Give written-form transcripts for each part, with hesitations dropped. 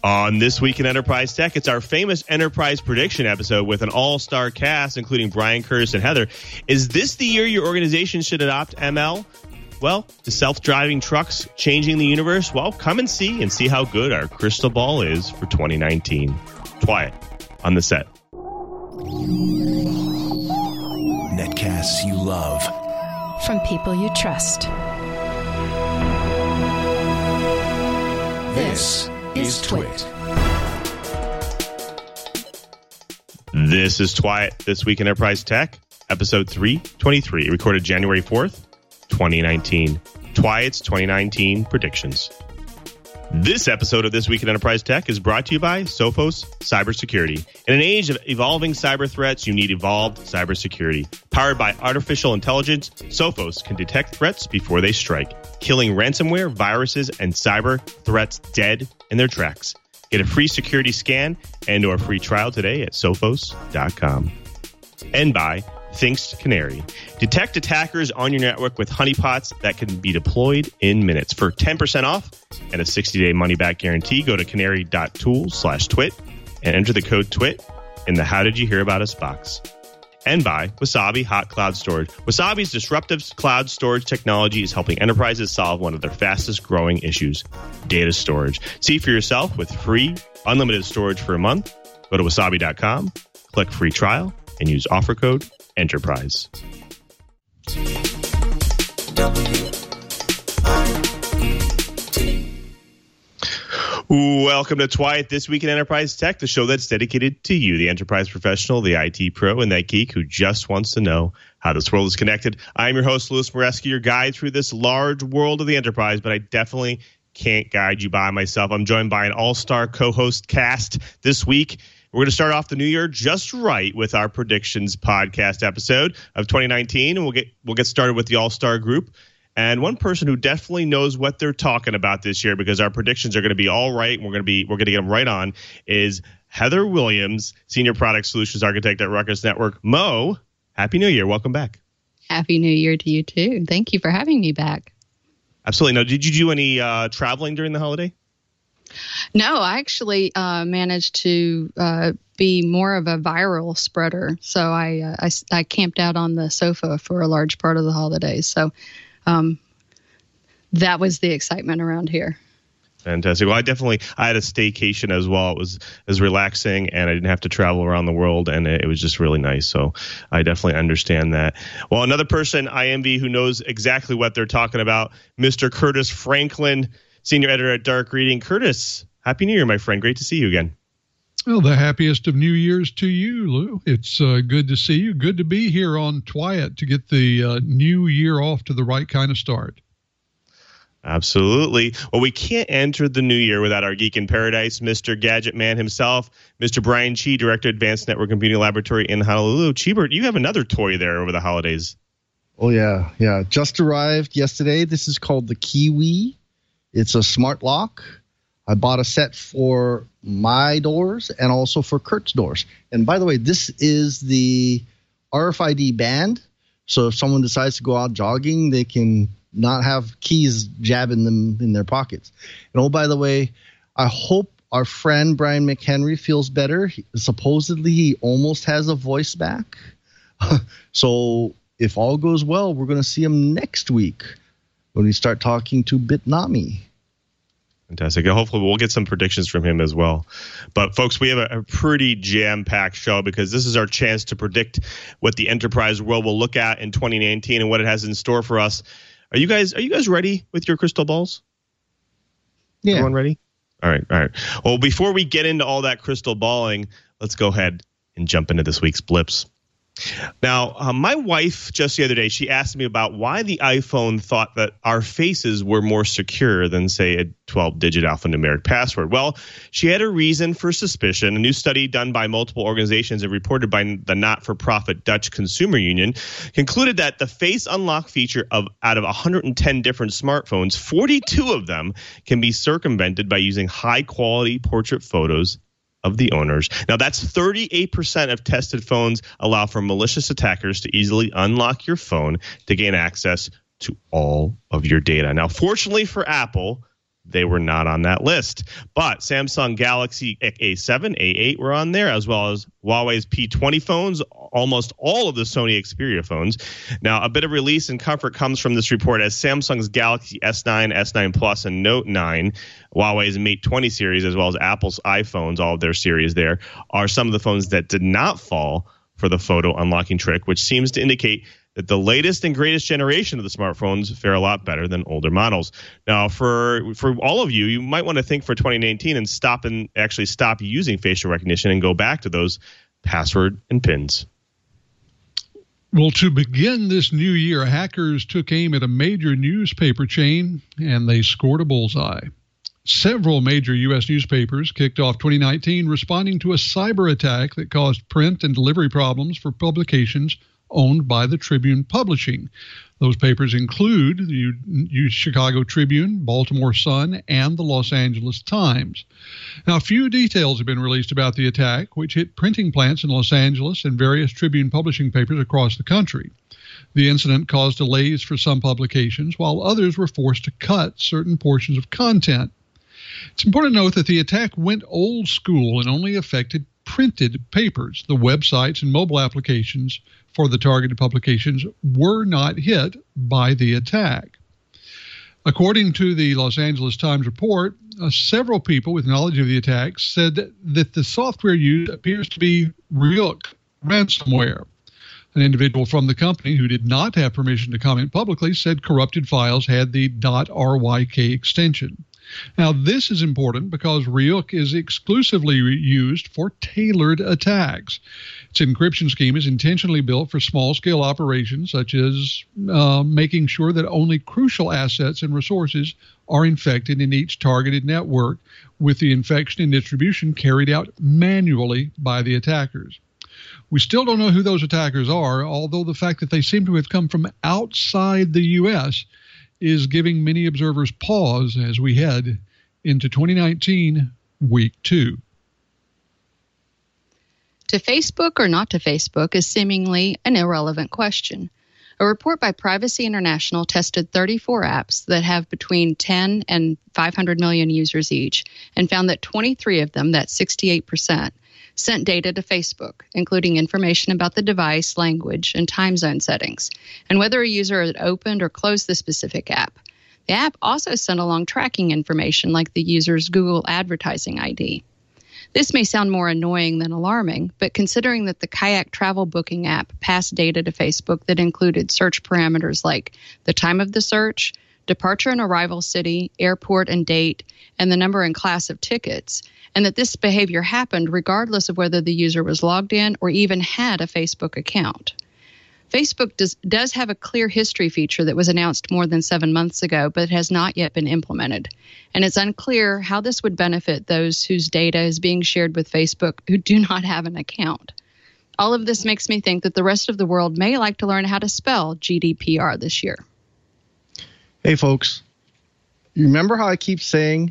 On This Week in Enterprise Tech, it's our famous enterprise prediction episode with an all-star cast, including Brian, Curtis, and Heather. Is this the year your organization should adopt ML? Well, the self-driving trucks changing the universe? Well, come and see how good our crystal ball is for 2019. Quiet on the set. Netcasts you love. From people you trust. This is Twit. This is Twit, This Week in Enterprise Tech, episode 323, recorded January 4th, 2019. Twit's 2019 predictions. This episode of This Week in Enterprise Tech is brought to you by Sophos Cybersecurity. In an age of evolving cyber threats, you need evolved cybersecurity. Powered by artificial intelligence, Sophos can detect threats before they strike, killing ransomware, viruses, and cyber threats dead in their tracks. Get a free security scan and or free trial today at sophos.com. And by Thinks Canary. Detect attackers on your network with honeypots that can be deployed in minutes. For 10% off and a 60-day money-back guarantee, go to canary.tools/twit and enter the code TWIT in the How Did You Hear About Us box. And by Wasabi Hot Cloud Storage. Wasabi's disruptive cloud storage technology is helping enterprises solve one of their fastest growing issues, data storage. See for yourself with free, unlimited storage for a month. Go to wasabi.com, click free trial, and use offer code Enterprise. Welcome to Twit, This Week in Enterprise Tech, the show that's dedicated to you, the enterprise professional, the IT pro, and that geek who just wants to know how this world is connected. I'm your host, Louis Moreski, your guide through this large world of the enterprise, but I definitely can't guide you by myself. I'm joined by an all-star co-host cast this week. We're going to start off the new year just right with our predictions podcast episode of 2019, and we'll get started with the all-star group. And one person who definitely knows what they're talking about this year, because our predictions are going to be all right, and we're going to get them right on, is Heather Williams, Senior Product Solutions Architect at Ruckus Network. Mo, Happy New Year. Welcome back. Happy New Year to you, too. Thank you for having me back. Absolutely. Now, did you do any traveling during the holiday? No, I actually managed to be more of a viral spreader. So I camped out on the sofa for a large part of the holidays. So that was the excitement around here. Fantastic. Well, I had a staycation as well. It was relaxing, and I didn't have to travel around the world, and it was just really nice. So I definitely understand that. Well, another person I envy who knows exactly what they're talking about, Mr. Curtis Franklin, Senior Editor at Dark Reading. Curtis, Happy New Year, my friend. Great to see you again. Well, the happiest of New Years to you, Lou. It's good to see you. Good to be here on Twit to get the new year off to the right kind of start. Absolutely. Well, we can't enter the new year without our geek in paradise, Mr. Gadget Man himself, Mr. Brian Chi, Director, Advanced Network Computing Laboratory in Honolulu. Chibert, you have another toy there over the holidays. Oh, yeah. Yeah. Just arrived yesterday. This is called the Kiwi. It's a smart lock. I bought a set for my doors and also for Kurt's doors. And by the way, this is the RFID band. So if someone decides to go out jogging, they can not have keys jabbing them in their pockets. And oh, by the way, I hope our friend Brian McHenry feels better. Supposedly he almost has a voice back. So if all goes well, we're going to see him next week when we start talking to Bitnami. Fantastic. Hopefully we'll get some predictions from him as well. But folks, we have a pretty jam-packed show because this is our chance to predict what the enterprise world will look at in 2019 and what it has in store for us. Are you guys ready with your crystal balls? Yeah. Everyone ready? All right. Well, before we get into all that crystal balling, let's go ahead and jump into this week's blips. Now, my wife just the other day, she asked me about why the iPhone thought that our faces were more secure than, say, a 12-digit alphanumeric password. Well, she had a reason for suspicion. A new study done by multiple organizations and reported by the not-for-profit Dutch Consumer Union concluded that the face unlock feature out of 110 different smartphones, 42 of them can be circumvented by using high-quality portrait photos of the owners. Now, that's 38% of tested phones allow for malicious attackers to easily unlock your phone to gain access to all of your data. Now, fortunately for Apple, they were not on that list. But Samsung Galaxy A7, A8 were on there, as well as Huawei's P20 phones, almost all of the Sony Xperia phones. Now, a bit of release and comfort comes from this report as Samsung's Galaxy S9, S9 Plus, and Note 9, Huawei's Mate 20 series, as well as Apple's iPhones, all of their series there, are some of the phones that did not fall for the photo unlocking trick, which seems to indicate that the latest and greatest generation of the smartphones fare a lot better than older models. Now, for all of you, you might want to think for 2019 and stop using facial recognition and go back to those password and PINs. Well, to begin this new year, hackers took aim at a major newspaper chain, and they scored a bullseye. Several major U.S. newspapers kicked off 2019 responding to a cyber attack that caused print and delivery problems for publications owned by the Tribune Publishing. Those papers include the Chicago Tribune, Baltimore Sun, and the Los Angeles Times. Now, few details have been released about the attack, which hit printing plants in Los Angeles and various Tribune publishing papers across the country. The incident caused delays for some publications, while others were forced to cut certain portions of content. It's important to note that the attack went old school and only affected printed papers. The websites and mobile applications for the targeted publications were not hit by the attack. According to the Los Angeles Times report, several people with knowledge of the attack said that the software used appears to be Ryuk ransomware. An individual from the company who did not have permission to comment publicly said corrupted files had the .ryk extension. Now, this is important because Ryuk is exclusively used for tailored attacks. Its encryption scheme is intentionally built for small-scale operations, such as making sure that only crucial assets and resources are infected in each targeted network, with the infection and distribution carried out manually by the attackers. We still don't know who those attackers are, although the fact that they seem to have come from outside the U.S. is giving many observers pause as we head into 2019, week 2. To Facebook or not to Facebook is seemingly an irrelevant question. A report by Privacy International tested 34 apps that have between 10 and 500 million users each and found that 23 of them, that's 68%, sent data to Facebook, including information about the device, language, and time zone settings, and whether a user had opened or closed the specific app. The app also sent along tracking information like the user's Google advertising ID. This may sound more annoying than alarming, but considering that the Kayak travel booking app passed data to Facebook that included search parameters like the time of the search, departure and arrival city, airport and date, and the number and class of tickets, and that this behavior happened regardless of whether the user was logged in or even had a Facebook account. Facebook does have a clear history feature that was announced more than 7 months ago, but has not yet been implemented. And it's unclear how this would benefit those whose data is being shared with Facebook who do not have an account. All of this makes me think that the rest of the world may like to learn how to spell GDPR this year. Hey, folks, you remember how I keep saying,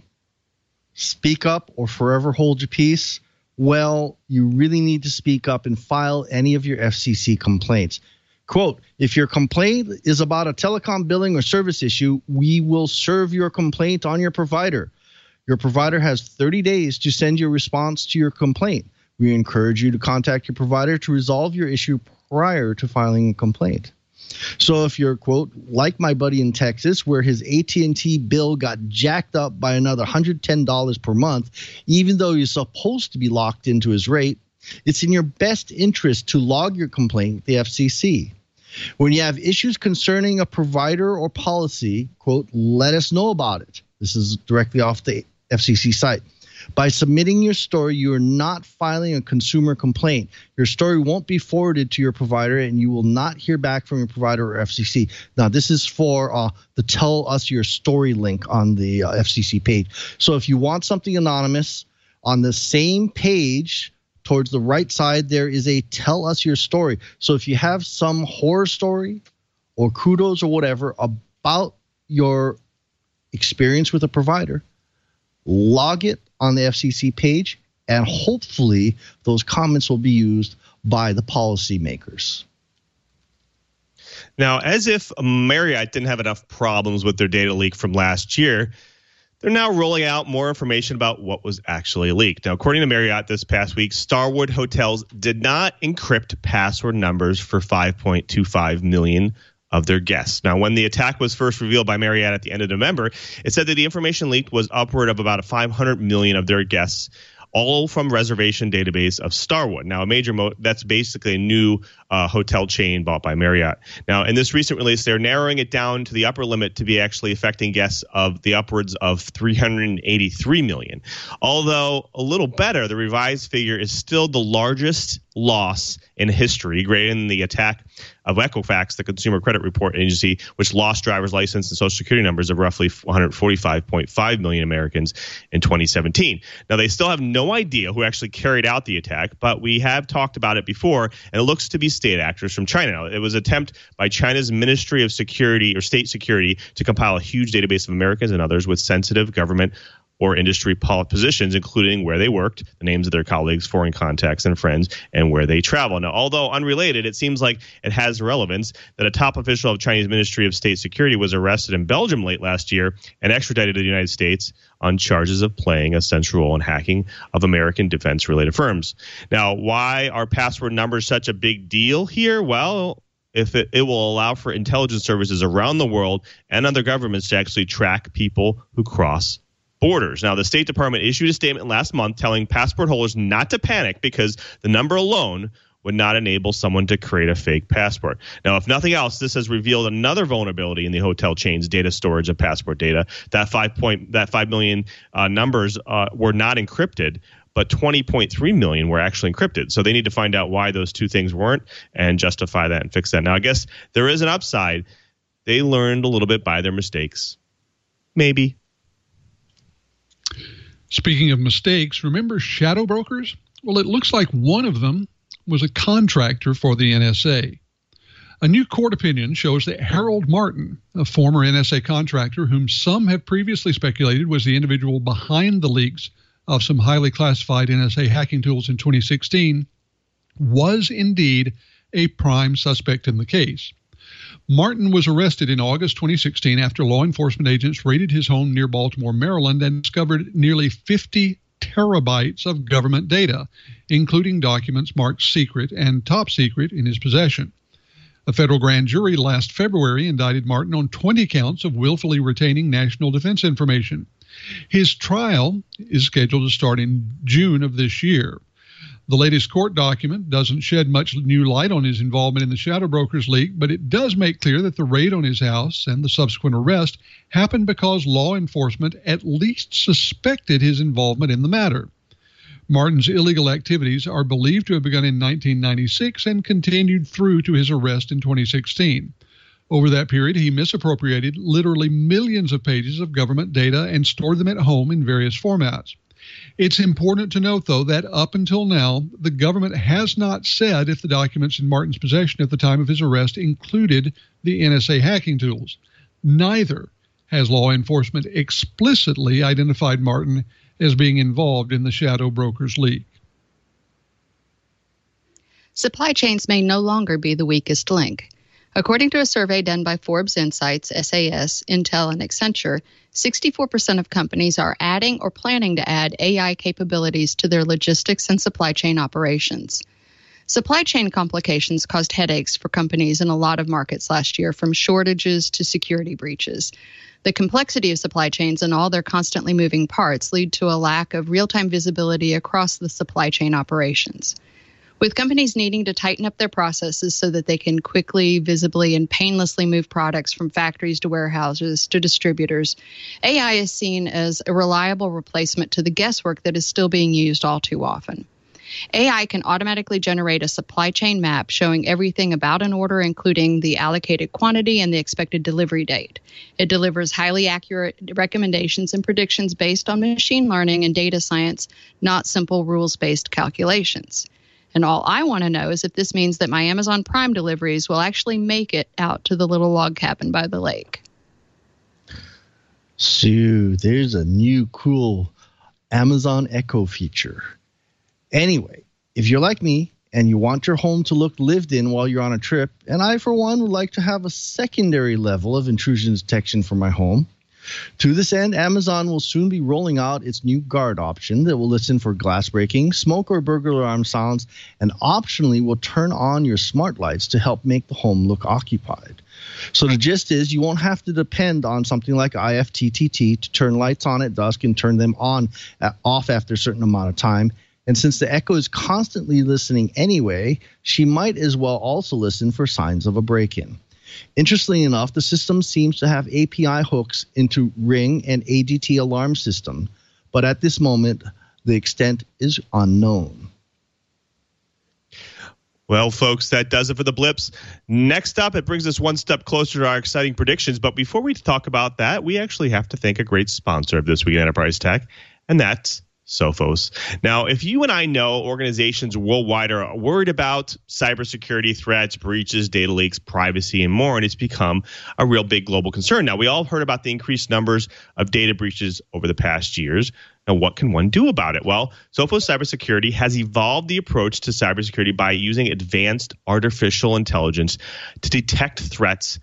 speak up or forever hold your peace? Well, you really need to speak up and file any of your FCC complaints. Quote, if your complaint is about a telecom billing or service issue, we will serve your complaint on your provider. Your provider has 30 days to send your response to your complaint. We encourage you to contact your provider to resolve your issue prior to filing a complaint. So if you're, quote, like my buddy in Texas, where his AT&T bill got jacked up by another $110 per month, even though you're supposed to be locked into his rate, it's in your best interest to log your complaint with the FCC. When you have issues concerning a provider or policy, quote, let us know about it. This is directly off the FCC site. By submitting your story, you are not filing a consumer complaint. Your story won't be forwarded to your provider, and you will not hear back from your provider or FCC. Now, this is for the Tell Us Your Story link on the FCC page. So if you want something anonymous, on the same page towards the right side, there is a Tell Us Your Story. So if you have some horror story or kudos or whatever about your experience with a provider, log it on the FCC page, and hopefully those comments will be used by the policymakers. Now, as if Marriott didn't have enough problems with their data leak from last year, They're now rolling out more information about what was actually leaked. Now, according to Marriott this past week, Starwood Hotels did not encrypt password numbers for 5.25 million of their guests. Now, when the attack was first revealed by Marriott at the end of November, it said that the information leaked was upward of about 500 million of their guests, all from reservation database of Starwood. Now, that's basically a new hotel chain bought by Marriott. Now, in this recent release, they're narrowing it down to the upper limit to be actually affecting guests of the upwards of 383 million. Although a little better, the revised figure is still the largest loss in history, greater than the attack of Equifax, the Consumer Credit Report Agency, which lost driver's license and social security numbers of roughly 145.5 million Americans in 2017. Now, they still have no idea who actually carried out the attack, but we have talked about it before, and it looks to be state actors from China. Now, it was an attempt by China's Ministry of Security or State Security to compile a huge database of Americans and others with sensitive government or industry positions, including where they worked, the names of their colleagues, foreign contacts and friends, and where they travel. Now, although unrelated, it seems like it has relevance that a top official of Chinese Ministry of State Security was arrested in Belgium late last year and extradited to the United States on charges of playing a central role in hacking of American defense-related firms. Now, why are password numbers such a big deal here? Well, if it will allow for intelligence services around the world and other governments to actually track people who cross borders. Now, the State Department issued a statement last month telling passport holders not to panic because the number alone would not enable someone to create a fake passport. Now, if nothing else, this has revealed another vulnerability in the hotel chain's data storage of passport data. That 5 million numbers were not encrypted, but 20.3 million were actually encrypted. So they need to find out why those two things weren't and justify that and fix that. Now, I guess there is an upside. They learned a little bit by their mistakes. Maybe. Speaking of mistakes, remember shadow brokers? Well, it looks like one of them was a contractor for the NSA. A new court opinion shows that Harold Martin, a former NSA contractor whom some have previously speculated was the individual behind the leaks of some highly classified NSA hacking tools in 2016, was indeed a prime suspect in the case. Martin was arrested in August 2016 after law enforcement agents raided his home near Baltimore, Maryland, and discovered nearly 50 terabytes of government data, including documents marked secret and top secret in his possession. A federal grand jury last February indicted Martin on 20 counts of willfully retaining national defense information. His trial is scheduled to start in June of this year. The latest court document doesn't shed much new light on his involvement in the shadow brokers leak, but it does make clear that the raid on his house and the subsequent arrest happened because law enforcement at least suspected his involvement in the matter. Martin's illegal activities are believed to have begun in 1996 and continued through to his arrest in 2016. Over that period, he misappropriated literally millions of pages of government data and stored them at home in various formats. It's important to note, though, that up until now, the government has not said if the documents in Martin's possession at the time of his arrest included the NSA hacking tools. Neither has law enforcement explicitly identified Martin as being involved in the shadow brokers leak. Supply chains may no longer be the weakest link. According to a survey done by Forbes Insights, SAS, Intel, and Accenture, 64% of companies are adding or planning to add AI capabilities to their logistics and supply chain operations. Supply chain complications caused headaches for companies in a lot of markets last year, from shortages to security breaches. The complexity of supply chains and all their constantly moving parts lead to a lack of real-time visibility across the supply chain operations. With companies needing to tighten up their processes so that they can quickly, visibly, and painlessly move products from factories to warehouses to distributors, AI is seen as a reliable replacement to the guesswork that is still being used all too often. AI can automatically generate a supply chain map showing everything about an order, including the allocated quantity and the expected delivery date. It delivers highly accurate recommendations and predictions based on machine learning and data science, not simple rules-based calculations. And all I want to know is if this means that my Amazon Prime deliveries will actually make it out to the little log cabin by the lake. So there's a new cool Amazon Echo feature. Anyway, if you're like me and you want your home to look lived in while you're on a trip, and I, for one, would like to have a secondary level of intrusion detection for my home, To this end, Amazon will soon be rolling out its new guard option that will listen for glass breaking, smoke or burglar alarm sounds, and optionally will turn on your smart lights to help make the home look occupied. So the gist is you won't have to depend on something like IFTTT to turn lights on at dusk and turn them off after a certain amount of time. And since the Echo is constantly listening anyway, she might as well also listen for signs of a break-in. Interestingly enough, the system seems to have API hooks into Ring and ADT alarm system, but at this moment, the extent is unknown. Well, folks, that does it for the blips. Next up, it brings us one step closer to our exciting predictions. But before we talk about that, we actually have to thank a great sponsor of This Week in Enterprise Tech, and that's Sophos. Now, if you and I know organizations worldwide are worried about cybersecurity threats, breaches, data leaks, privacy, and more, and it's become a real big global concern. Now, we all heard about the increased numbers of data breaches over the past years. Now, what can one do about it? Well, Sophos Cybersecurity has evolved the approach to cybersecurity by using advanced artificial intelligence to detect threats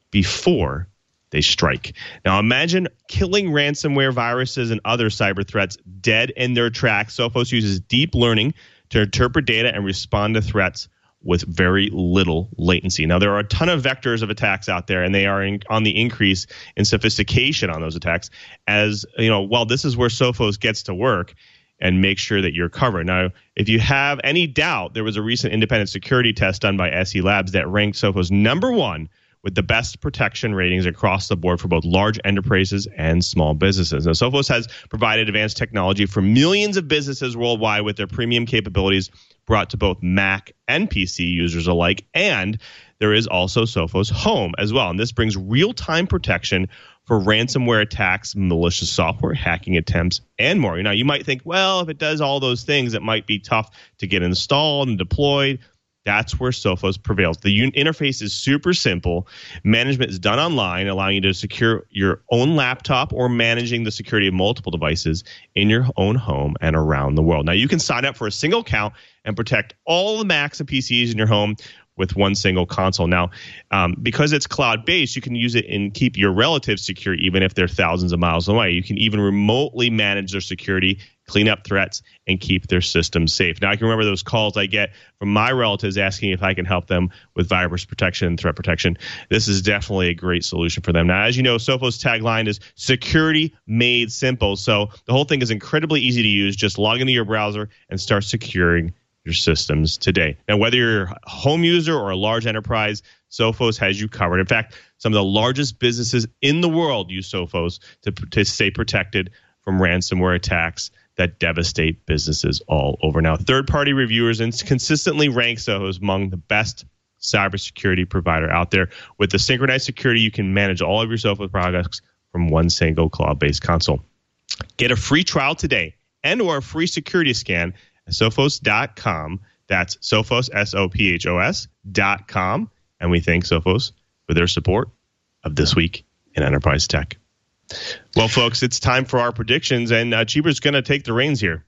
before they strike. Now, imagine killing ransomware viruses and other cyber threats dead in their tracks. Sophos uses deep learning to interpret data and respond to threats with very little latency. Now, there are a ton of vectors of attacks out there, and they are on the increase in sophistication on those attacks. As you know, well, this is where Sophos gets to work and make sure that you're covered. Now, if you have any doubt, there was a recent independent security test done by SE Labs that ranked Sophos number one with the best protection ratings across the board for both large enterprises and small businesses. Now, Sophos has provided advanced technology for millions of businesses worldwide with their premium capabilities brought to both Mac and PC users alike. And there is also Sophos Home as well. And this brings real-time protection for ransomware attacks, malicious software, hacking attempts, and more. Now, you might think, well, if it does all those things, it might be tough to get installed and deployed. That's where Sophos prevails. The interface is super simple. Management is done online, allowing you to secure your own laptop or managing the security of multiple devices in your own home and around the world. Now, you can sign up for a single account and protect all the Macs and PCs in your home with one single console. Now, because it's cloud-based, you can use it and keep your relatives secure even if they're thousands of miles away. You can even remotely manage their security, clean up threats, and keep their systems safe. Now, I can remember those calls I get from my relatives asking if I can help them with virus protection and threat protection. This is definitely a great solution for them. Now, as you know, Sophos' tagline is security made simple. So the whole thing is incredibly easy to use. Just log into your browser and start securing your systems today. Now, whether you're a home user or a large enterprise, Sophos has you covered. In fact, some of the largest businesses in the world use Sophos to stay protected from ransomware attacks that devastate businesses all over. Now, third-party reviewers consistently rank Sophos among the best cybersecurity provider out there. With the synchronized security, you can manage all of your Sophos products from one single cloud-based console. Get a free trial today and or a free security scan at Sophos.com. That's Sophos, Sophos.com. And we thank Sophos for their support of This Week in Enterprise Tech. Well, folks, it's time for our predictions, and Cheever's going to take the reins here.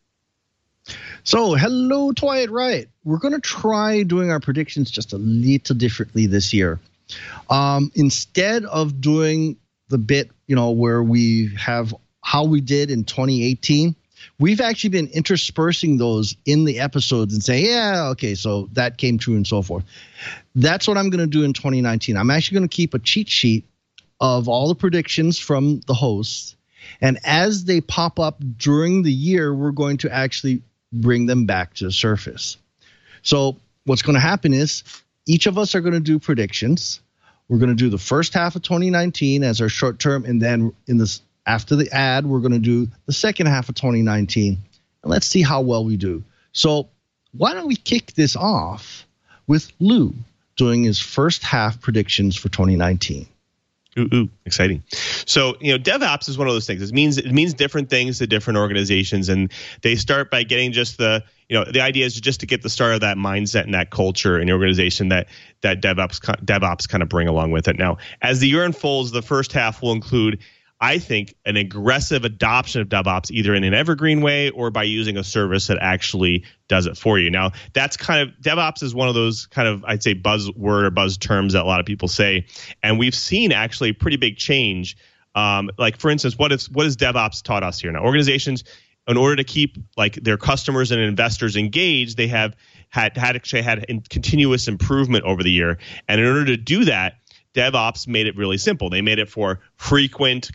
So, hello, Twilight Riot. We're going to try doing our predictions just a little differently this year. Instead of doing the bit, where we have how we did in 2018, we've actually been interspersing those in the episodes and saying, yeah, okay, so that came true and so forth. That's what I'm going to do in 2019. I'm actually going to keep a cheat sheet of all the predictions from the hosts. And as they pop up during the year, we're going to actually bring them back to the surface. So what's going to happen is each of us are going to do predictions. We're going to do the first half of 2019 as our short term, and then after the ad, we're going to do the second half of 2019. And let's see how well we do. So why don't we kick this off with Lou doing his first half predictions for 2019. Ooh, exciting. So, DevOps is one of those things. It means different things to different organizations, and they start by getting just the idea is just to get the start of that mindset and that culture in the organization that DevOps kind of bring along with it. Now, as the year unfolds, the first half will include, I think, an aggressive adoption of DevOps, either in an evergreen way or by using a service that actually does it for you. Now, that's DevOps is one of those kind of, I'd say, buzzword or buzz terms that a lot of people say. And we've seen actually a pretty big change Like, for instance, what has DevOps taught us here? Now, organizations, in order to keep like their customers and investors engaged, they have had continuous improvement over the year. And in order to do that, DevOps made it really simple. They made it for frequent,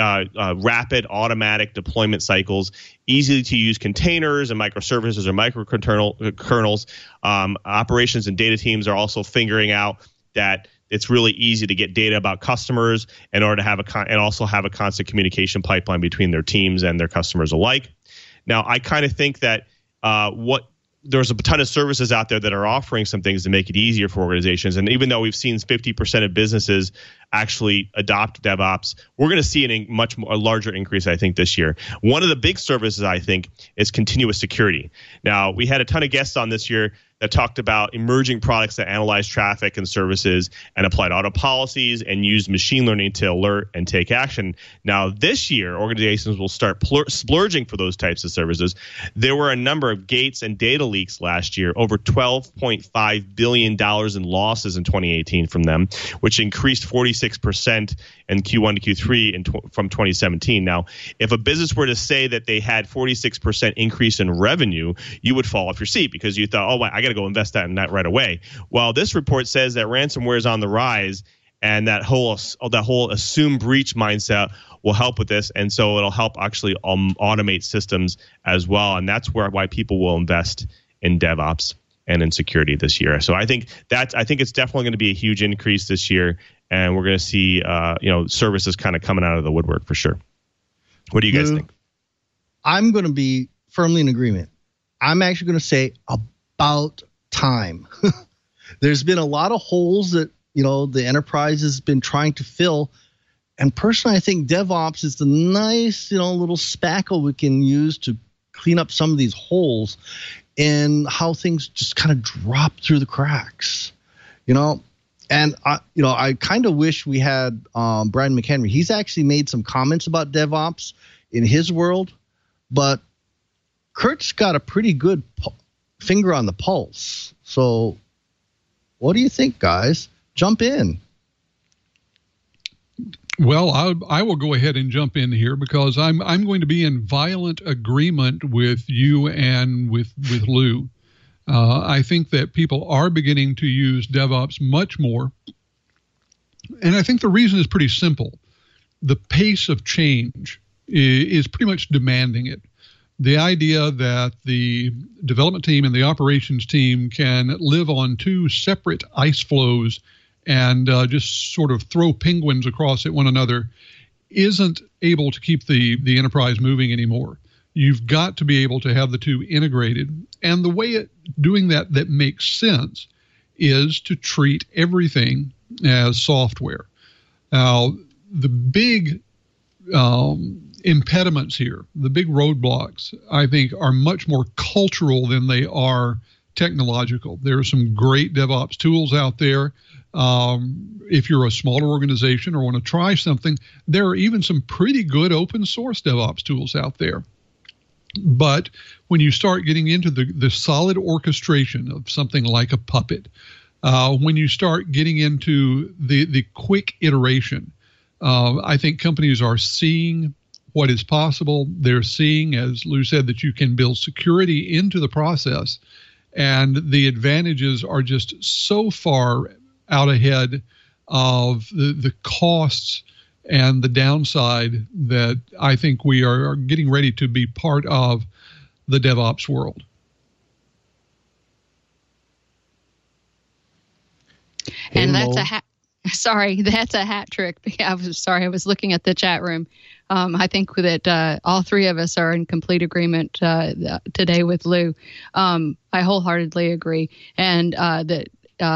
rapid, automatic deployment cycles, easy to use containers and microservices or microkernels. Operations and data teams are also figuring out that it's really easy to get data about customers in order to have and also have a constant communication pipeline between their teams and their customers alike. Now, I kind of think that there's a ton of services out there that are offering some things to make it easier for organizations. And even though we've seen 50% of businesses actually adopt DevOps, we're going to see a larger increase, I think, this year. One of the big services, I think, is continuous security. Now, we had a ton of guests on this year that talked about emerging products that analyze traffic and services and applied auto policies and used machine learning to alert and take action. Now, this year, organizations will start splurging for those types of services. There were a number of gates and data leaks last year, over $12.5 billion in losses in 2018 from them, which increased 46% in Q1 to Q3 from 2017. Now, if a business were to say that they had 46% increase in revenue, you would fall off your seat because you thought, oh, I got to go invest that in that right away. Well, this report says that ransomware is on the rise, and that whole assume breach mindset will help with this, and so it'll help actually automate systems as well, and that's why people will invest in DevOps and in security this year. So I think it's definitely going to be a huge increase this year, and we're going to see services kind of coming out of the woodwork for sure. What do you guys think? I'm going to be firmly in agreement. I'm actually going to say about time. There's been a lot of holes that the enterprise has been trying to fill, and personally, I think DevOps is the nice little spackle we can use to clean up some of these holes in how things just kind of drop through the cracks. And I kind of wish we had Brian McHenry. He's actually made some comments about DevOps in his world, but Kurt's got a pretty good finger on the pulse. So what do you think, guys? Jump in. Well, I will go ahead and jump in here because I'm going to be in violent agreement with you and with Lou. I think that people are beginning to use DevOps much more. And I think the reason is pretty simple. The pace of change is pretty much demanding it. The idea that the development team and the operations team can live on two separate ice flows and just sort of throw penguins across at one another isn't able to keep the enterprise moving anymore. You've got to be able to have the two integrated. And the way doing that makes sense is to treat everything as software. Now, the big impediments here, the big roadblocks, I think, are much more cultural than they are technological. There are some great DevOps tools out there. If you're a smaller organization or want to try something, there are even some pretty good open source DevOps tools out there. But when you start getting into the solid orchestration of something like a Puppet, when you start getting into the quick iteration, I think companies are seeing what is possible. They're seeing, as Lou said, that you can build security into the process, and the advantages are just so far out ahead of the costs and the downside that I think we are getting ready to be part of the DevOps world. And that's a hat trick. I was looking at the chat room. I think that all three of us are in complete agreement today with Lou. I wholeheartedly agree. And that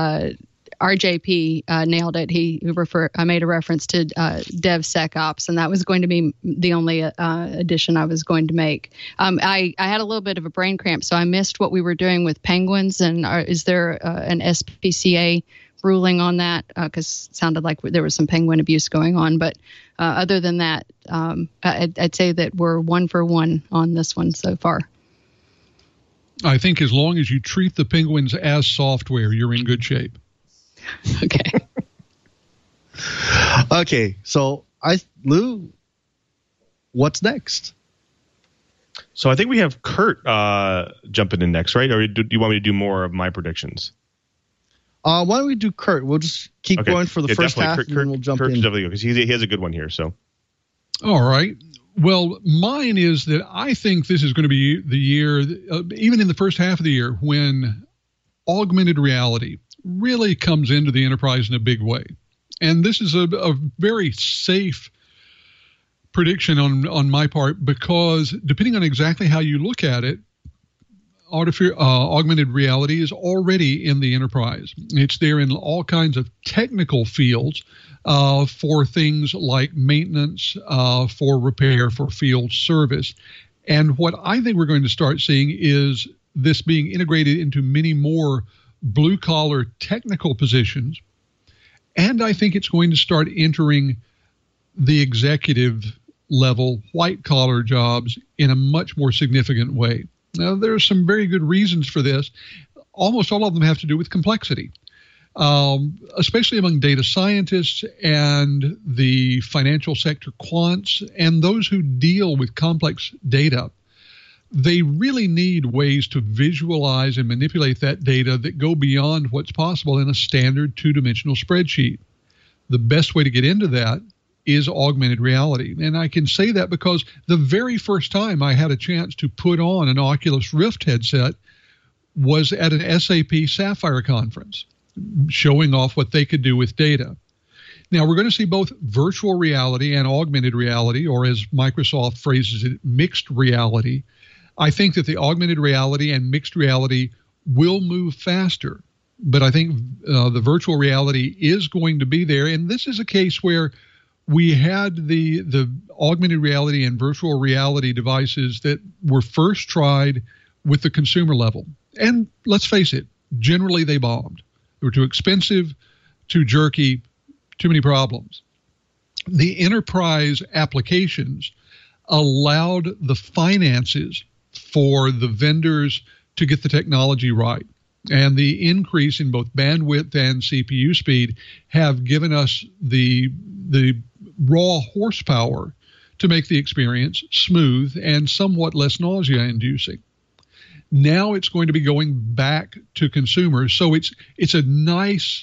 RJP nailed it. I made a reference to DevSecOps, and that was going to be the only addition I was going to make. I had a little bit of a brain cramp, so I missed what we were doing with penguins. And is there an SPCA ruling on that? Because it sounded like there was some penguin abuse going on. But other than that, I'd say that we're 1 for 1 on this one so far. I think as long as you treat the penguins as software, you're in good shape. Okay. Okay, so Lou, what's next? So I think we have Kurt jumping in next, right? Or do you want me to do more of my predictions? Why don't we do Kurt? We'll just keep going for the first half, and then we'll jump in. Definitely, because he has a good one here. So, all right. Well, mine is that I think this is going to be the year, even in the first half of the year, when augmented reality really comes into the enterprise in a big way. And this is a very safe prediction on my part, because depending on exactly how you look at it, augmented reality is already in the enterprise. It's there in all kinds of technical fields for things like maintenance, for repair, for field service. And what I think we're going to start seeing is this being integrated into many more blue-collar technical positions. And I think it's going to start entering the executive level, white-collar jobs in a much more significant way. Now, there are some very good reasons for this. Almost all of them have to do with complexity, especially among data scientists and the financial sector quants and those who deal with complex data. They really need ways to visualize and manipulate that data that go beyond what's possible in a standard two-dimensional spreadsheet. The best way to get into that is augmented reality. And I can say that because the very first time I had a chance to put on an Oculus Rift headset was at an SAP Sapphire conference, showing off what they could do with data. Now, we're going to see both virtual reality and augmented reality, or as Microsoft phrases it, mixed reality. I think that the augmented reality and mixed reality will move faster, but I think the virtual reality is going to be there. And this is a case where we had the augmented reality and virtual reality devices that were first tried with the consumer level. And let's face it, generally they bombed. They were too expensive, too jerky, too many problems. The enterprise applications allowed the finances for the vendors to get the technology right. And the increase in both bandwidth and CPU speed have given us the raw horsepower to make the experience smooth and somewhat less nausea-inducing. Now it's going to be going back to consumers, so it's a nice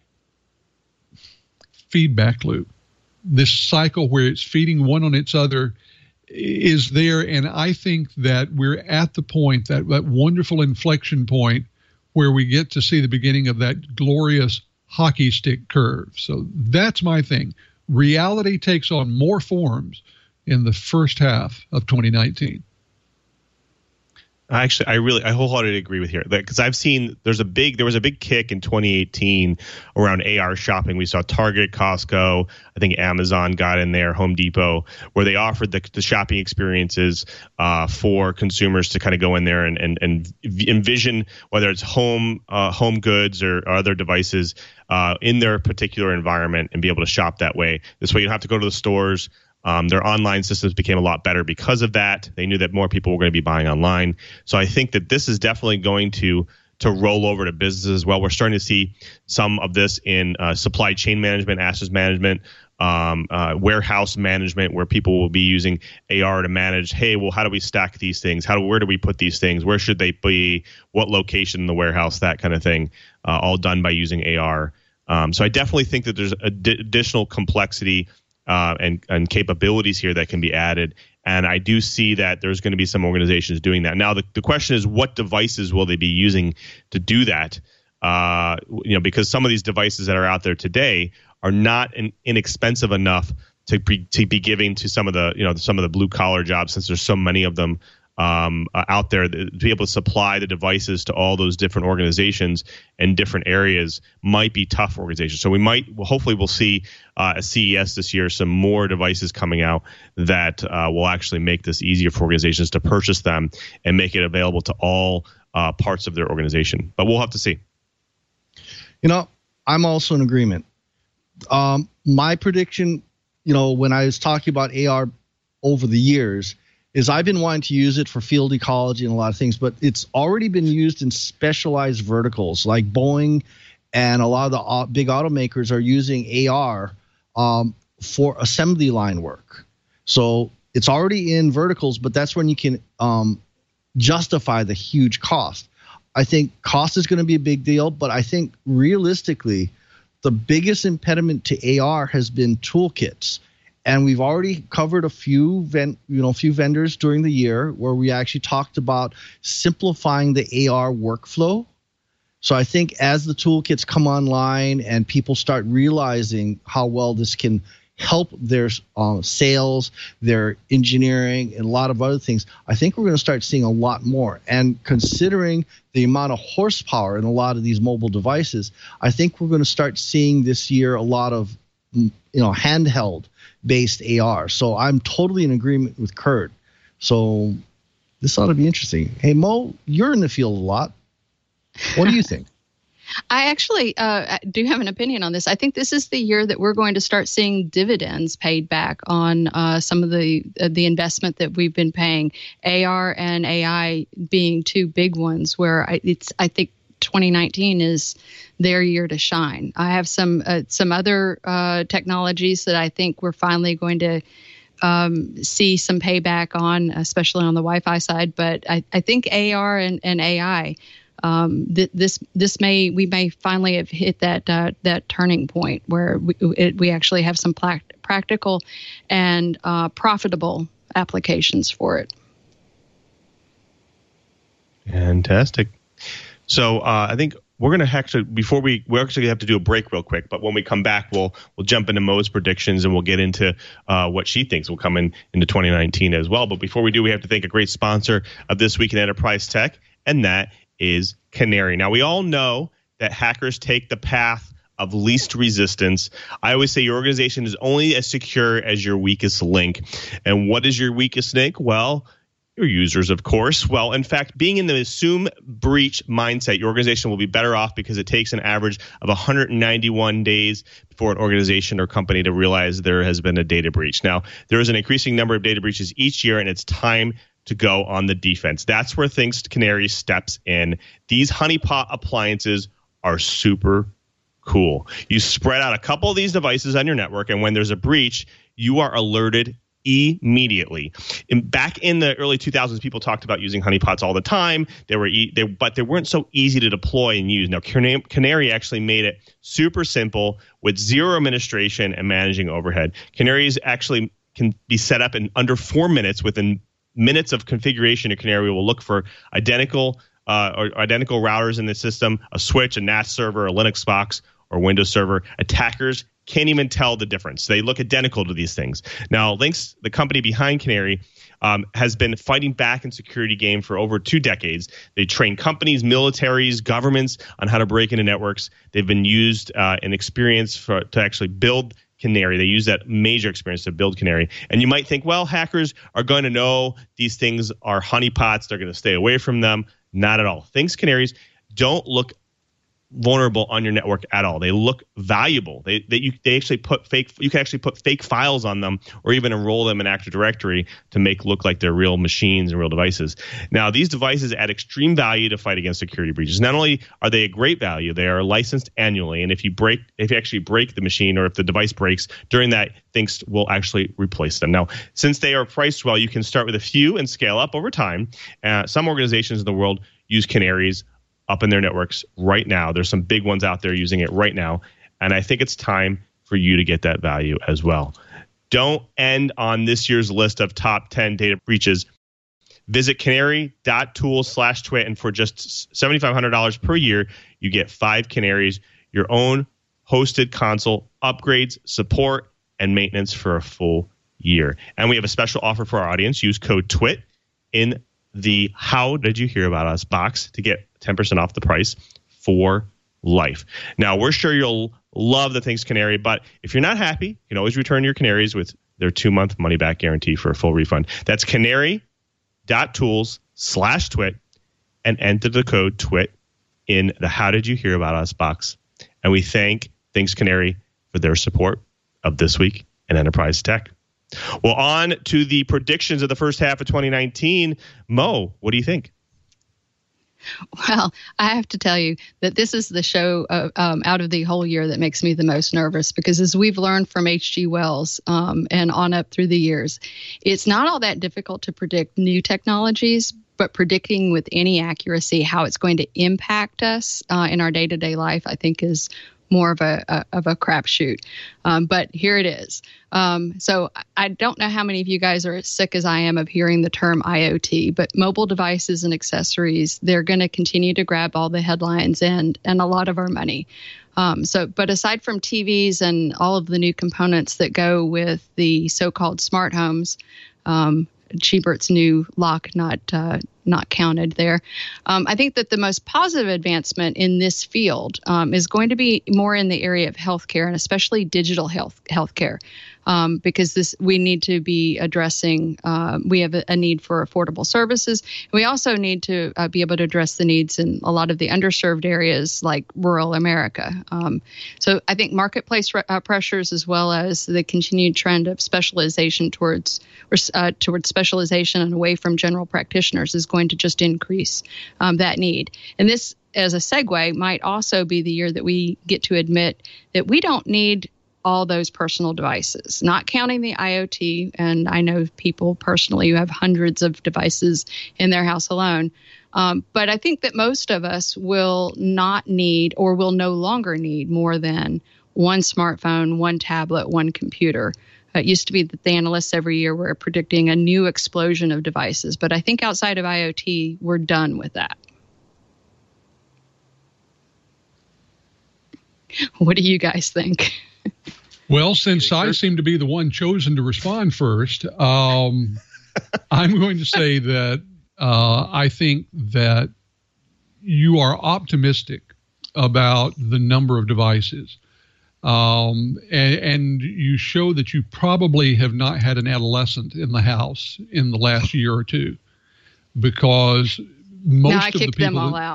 feedback loop. This cycle where it's feeding one on its other is there, and I think that we're at the point, that wonderful inflection point, where we get to see the beginning of that glorious hockey stick curve. So that's my thing. Reality takes on more forms in the first half of 2019. Actually, I wholeheartedly agree with here, because I've seen there was a big kick in 2018 around AR shopping. We saw Target, Costco, I think Amazon got in there, Home Depot, where they offered the shopping experiences for consumers to kind of go in there and envision whether it's home goods or other devices in their particular environment and be able to shop that way. This way, you don't have to go to the stores. Their online systems became a lot better because of that. They knew that more people were going to be buying online. So I think that this is definitely going to roll over to businesses as well. We're starting to see some of this in supply chain management, asset management, warehouse management, where people will be using AR to manage, hey, well, how do we stack these things? Where do we put these things? Where should they be? What location in the warehouse? That kind of thing, all done by using AR. So I definitely think that there's additional complexity and capabilities here that can be added. And I do see that there's going to be some organizations doing that. Now, the question is, what devices will they be using to do that? Because some of these devices that are out there today are not inexpensive enough to be giving to some of the blue collar jobs, since there's so many of them out there. To be able to supply the devices to all those different organizations in different areas might be tough for organizations. So hopefully we'll see at CES this year some more devices coming out that will actually make this easier for organizations to purchase them and make it available to all parts of their organization. But we'll have to see. I'm also in agreement. My prediction, when I was talking about AR over the years, is I've been wanting to use it for field ecology and a lot of things, but it's already been used in specialized verticals, like Boeing and a lot of the big automakers are using AR for assembly line work. So it's already in verticals, but that's when you can justify the huge cost. I think cost is going to be a big deal, but I think realistically, the biggest impediment to AR has been toolkits. And we've already covered a few vendors during the year where we actually talked about simplifying the AR workflow. So I think as the toolkits come online and people start realizing how well this can help their sales, their engineering, and a lot of other things, I think we're going to start seeing a lot more. And considering the amount of horsepower in a lot of these mobile devices, I think we're going to start seeing this year a lot of handheld based AR. So I'm totally in agreement with Kurt. So this ought to be interesting. Hey, Mo, you're in the field a lot. What do you think? I actually do have an opinion on this. I think this is the year that we're going to start seeing dividends paid back on some of the investment that we've been paying. AR and AI being two big ones where I think 2019 is their year to shine. I have some other technologies that I think we're finally going to see some payback on, especially on the Wi-Fi side. But I think AR and AI, we may finally have hit that turning point where we actually have some practical and profitable applications for it. Fantastic. So I think we're going to actually, we actually have to do a break real quick, but when we come back, we'll jump into Mo's predictions and we'll get into what she thinks will come into 2019 as well. But before we do, we have to thank a great sponsor of This Week in Enterprise Tech, and that is Canary. Now, we all know that hackers take the path of least resistance. I always say your organization is only as secure as your weakest link. And what is your weakest link? Well, your users, of course. Well, in fact, being in the assume breach mindset, your organization will be better off because it takes an average of 191 days for an organization or company to realize there has been a data breach. Now, there is an increasing number of data breaches each year, and it's time to go on the defense. That's where Thinks Canary steps in. These honeypot appliances are super cool. You spread out a couple of these devices on your network, and when there's a breach, you are alerted immediately. Back in the early 2000s, people talked about using honeypots all the time. But they weren't so easy to deploy and use. Now, Canary actually made it super simple with zero administration and managing overhead. Canaries actually can be set up in under 4 minutes. Within minutes of configuration, a Canary will look for identical routers in the system, a switch, a NAS server, a Linux box, or Windows server. Attackers can't even tell the difference. They look identical to these things. Now, Lynx, the company behind Canary, has been fighting back in security game for over 2 decades. They train companies, militaries, governments on how to break into networks. They've been used and experienced to actually build Canary. They use that major experience to build Canary. And you might think, well, hackers are going to know these things are honeypots. They're going to stay away from them. Not at all. Thinks Canaries don't look vulnerable on your network at all. They look valuable. They actually put you can actually put fake files on them or even enroll them in Active Directory to make look like they're real machines and real devices. Now, these devices add extreme value to fight against security breaches. Not only are they a great value, they are licensed annually, and if you actually break the machine or if the device breaks during that, Thinks will actually replace them. Now, since they are priced well, you can start with a few and scale up over time. Some organizations in the world use Canaries up in their networks right now. There's some big ones out there using it right now, and I think it's time for you to get that value as well. Don't end on this year's list of top 10 data breaches. Visit canary.tools/twit, and for just $7,500 per year, you get 5 Canaries, your own hosted console, upgrades, support, and maintenance for a full year. And we have a special offer for our audience. Use code TWIT in the How Did You Hear About Us box to get 10% off the price for life. Now, we're sure you'll love the Thinks Canary, but if you're not happy, you can always return your Canaries with their 2-month money-back guarantee for a full refund. That's canary.tools/twit and enter the code TWIT in the How Did You Hear About Us box. And we thank Thinks Canary for their support of This Week in Enterprise Tech. Well, on to the predictions of the first half of 2019. Mo, what do you think? Well, I have to tell you that this is the show out of the whole year that makes me the most nervous, because as we've learned from H.G. Wells and on up through the years, it's not all that difficult to predict new technologies, but predicting with any accuracy how it's going to impact us in our day-to-day life, I think, is more of a crapshoot. But here it is. So I don't know how many of you guys are as sick as I am of hearing the term IoT, but mobile devices and accessories, they're going to continue to grab all the headlines and a lot of our money. But aside from TVs and all of the new components that go with the so-called smart homes, Schibert's new lock not counted there. I think that the most positive advancement in this field is going to be more in the area of healthcare, and especially digital healthcare, because we need to be addressing. We have a need for affordable services. We also need to be able to address the needs in a lot of the underserved areas like rural America. So I think marketplace pressures, as well as the continued trend of specialization towards specialization and away from general practitioners, is going to just increase that need. And this, as a segue, might also be the year that we get to admit that we don't need all those personal devices, not counting the IoT. And I know people personally who have hundreds of devices in their house alone. But I think that most of us will not need, or will no longer need, more than one smartphone, one tablet, one computer. It used to be that the analysts every year were predicting a new explosion of devices. But I think outside of IoT, we're done with that. What do you guys think? Well, since I seem to be the one chosen to respond first, I'm going to say that I think that you are optimistic about the number of devices. And you show that you probably have not had an adolescent in the house in the last year or two, because most of the people them all out.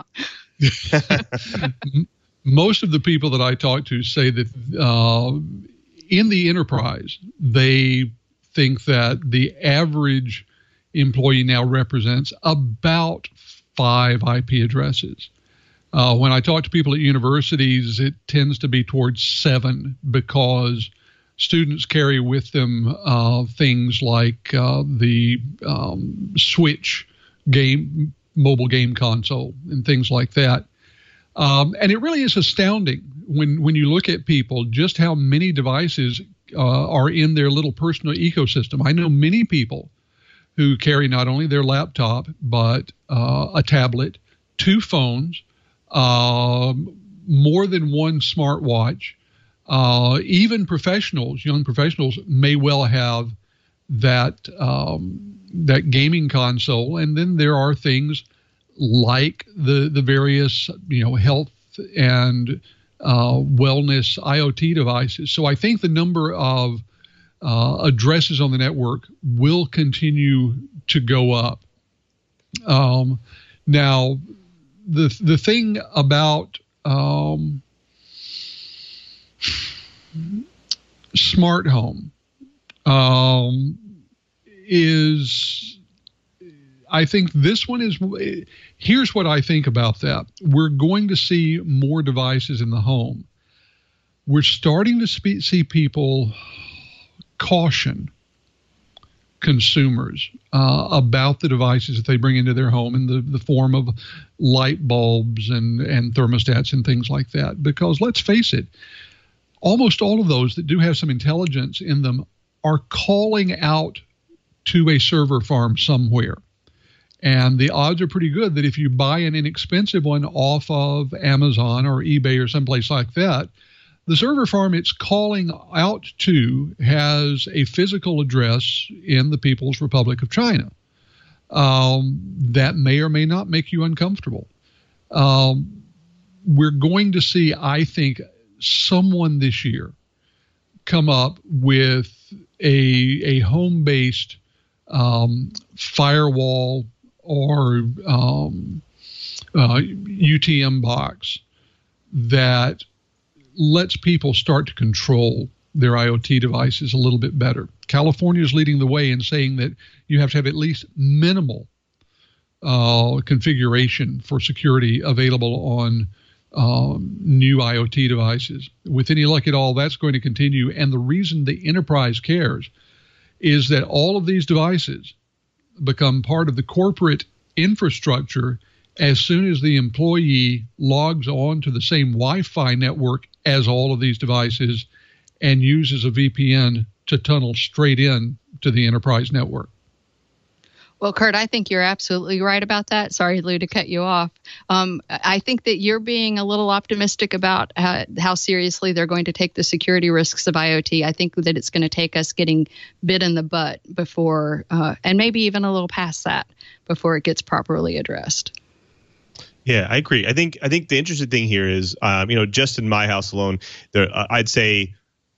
Most of the people that I talk to say that in the enterprise, they think that the average employee now represents about 5 IP addresses. When I talk to people at universities, it tends to be towards 7, because students carry with them things like the Switch mobile game console and things like that. And it really is astounding when you look at people, just how many devices are in their little personal ecosystem. I know many people who carry not only their laptop, but a tablet, 2 phones, more than one smartwatch. Even professionals, young professionals, may well have that gaming console. And then there are things like the various health and wellness IoT devices. So I think the number of addresses on the network will continue to go up. Now, the thing about smart home is, I think this one is, here's what I think about that. We're going to see more devices in the home. We're starting to see people caution consumers about the devices that they bring into their home in the form of light bulbs and thermostats and things like that. Because let's face it, almost all of those that do have some intelligence in them are calling out to a server farm somewhere. And the odds are pretty good that if you buy an inexpensive one off of Amazon or eBay or someplace like that, the server farm it's calling out to has a physical address in the People's Republic of China. That may or may not make you uncomfortable. We're going to see, I think, someone this year come up with a home-based firewall or UTM box that lets people start to control their IoT devices a little bit better. California is leading the way in saying that you have to have at least minimal configuration for security available on new IoT devices. With any luck at all, that's going to continue. And the reason the enterprise cares is that all of these devices become part of the corporate infrastructure as soon as the employee logs on to the same Wi-Fi network as all of these devices and uses a VPN to tunnel straight in to the enterprise network. Well, Kurt, I think you're absolutely right about that. Sorry, Lou, to cut you off. I think that you're being a little optimistic about how seriously they're going to take the security risks of IoT. I think that it's going to take us getting bit in the butt before, and maybe even a little past that, before it gets properly addressed. Yeah, I agree. I think the interesting thing here is, just in my house alone, I'd say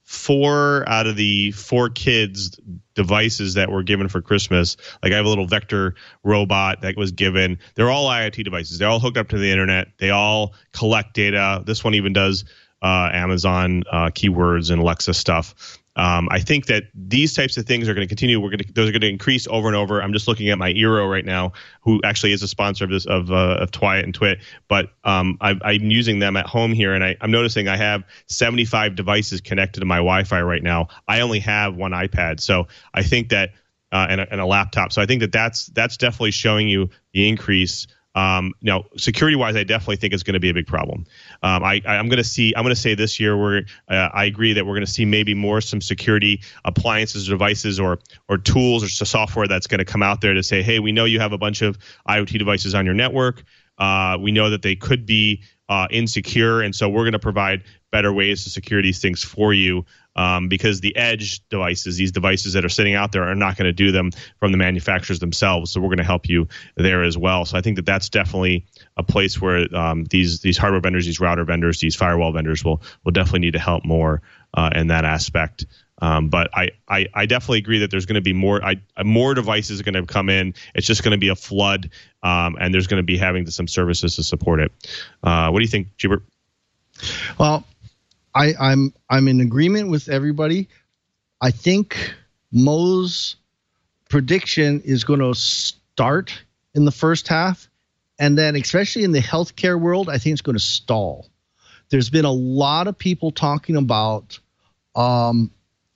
4 out of the 4 kids' devices that were given for Christmas, like I have a little Vector robot that was given. They're all IoT devices. They're all hooked up to the internet. They all collect data. This one even does Amazon keywords and Alexa stuff. I think that these types of things are going to continue. Those are going to increase over and over. I'm just looking at my Eero right now, who actually is a sponsor of this of Twiat and Twit. But I'm using them at home here, and I'm noticing I have 75 devices connected to my Wi-Fi right now. I only have one iPad, so I think that and a laptop. So I think that's definitely showing you the increase. Now, security-wise, I definitely think it's going to be a big problem. I'm going to say this year I agree that we're going to see maybe some security appliances or devices or tools or software that's going to come out there to say, hey, we know you have a bunch of IoT devices on your network. We know that they could be insecure, and so we're going to provide better ways to secure these things for you. Because the edge devices, these devices that are sitting out there, are not going to do them from the manufacturers themselves. So we're going to help you there as well. So I think that that's definitely a place where these hardware vendors, these router vendors, these firewall vendors will definitely need to help more in that aspect. But I definitely agree that there's going to be more devices are going to come in. It's just going to be a flood, and there's going to be having some services to support it. What do you think, Gilbert? Well, I'm in agreement with everybody. I think Mo's prediction is going to start in the first half, and then especially in the healthcare world, I think it's going to stall. There's been a lot of people talking about the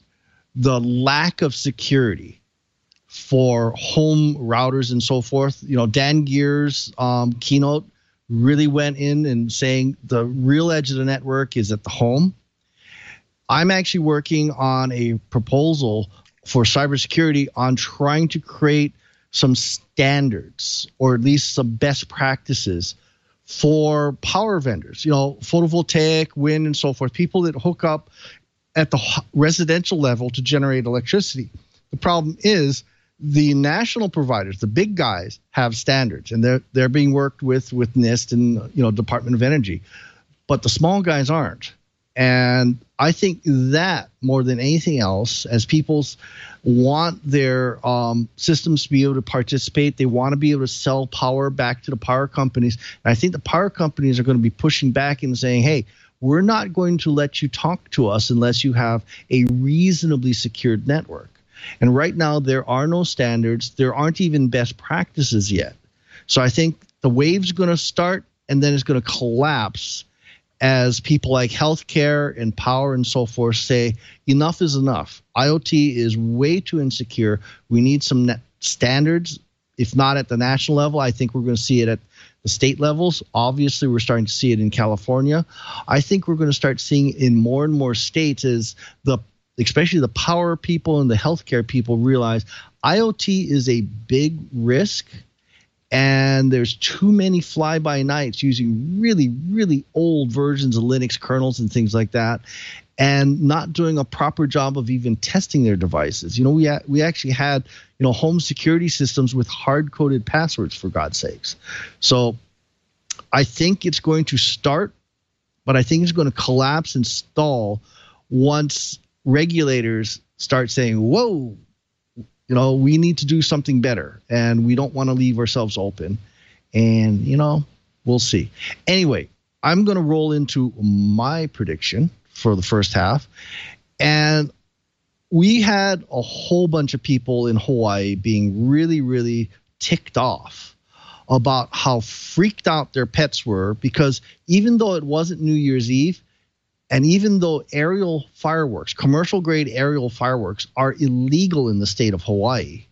lack of security for home routers and so forth. Dan Geer's keynote really went in and saying the real edge of the network is at the home. I'm actually working on a proposal for cybersecurity on trying to create some standards or at least some best practices for power vendors, photovoltaic, wind, and so forth, people that hook up at the residential level to generate electricity. The problem is the national providers, the big guys, have standards, and they're being worked with NIST and Department of Energy, but the small guys aren't. And I think that more than anything else, as people want their systems to be able to participate, they want to be able to sell power back to the power companies. And I think the power companies are going to be pushing back and saying, hey, we're not going to let you talk to us unless you have a reasonably secured network. And right now, there are no standards. There aren't even best practices yet. So I think the wave's going to start, and then it's going to collapse as people like healthcare and power and so forth say, enough is enough. IoT is way too insecure. We need some standards, if not at the national level. I think we're going to see it at the state levels. Obviously, we're starting to see it in California. I think we're going to start seeing it in more and more states as especially the power people and the healthcare people realize IoT is a big risk, and there's too many fly-by-nights using really, really old versions of Linux kernels and things like that, and not doing a proper job of even testing their devices. We actually had home security systems with hard-coded passwords, for God's sakes. So I think it's going to start, but I think it's going to collapse and stall once regulators start saying, whoa, we need to do something better, and we don't want to leave ourselves open. And, we'll see. Anyway, I'm going to roll into my prediction for the first half. And we had a whole bunch of people in Hawaii being really, really ticked off about how freaked out their pets were, because even though it wasn't New Year's Eve, and even though aerial fireworks, commercial grade aerial fireworks, are illegal in the state of Hawaii,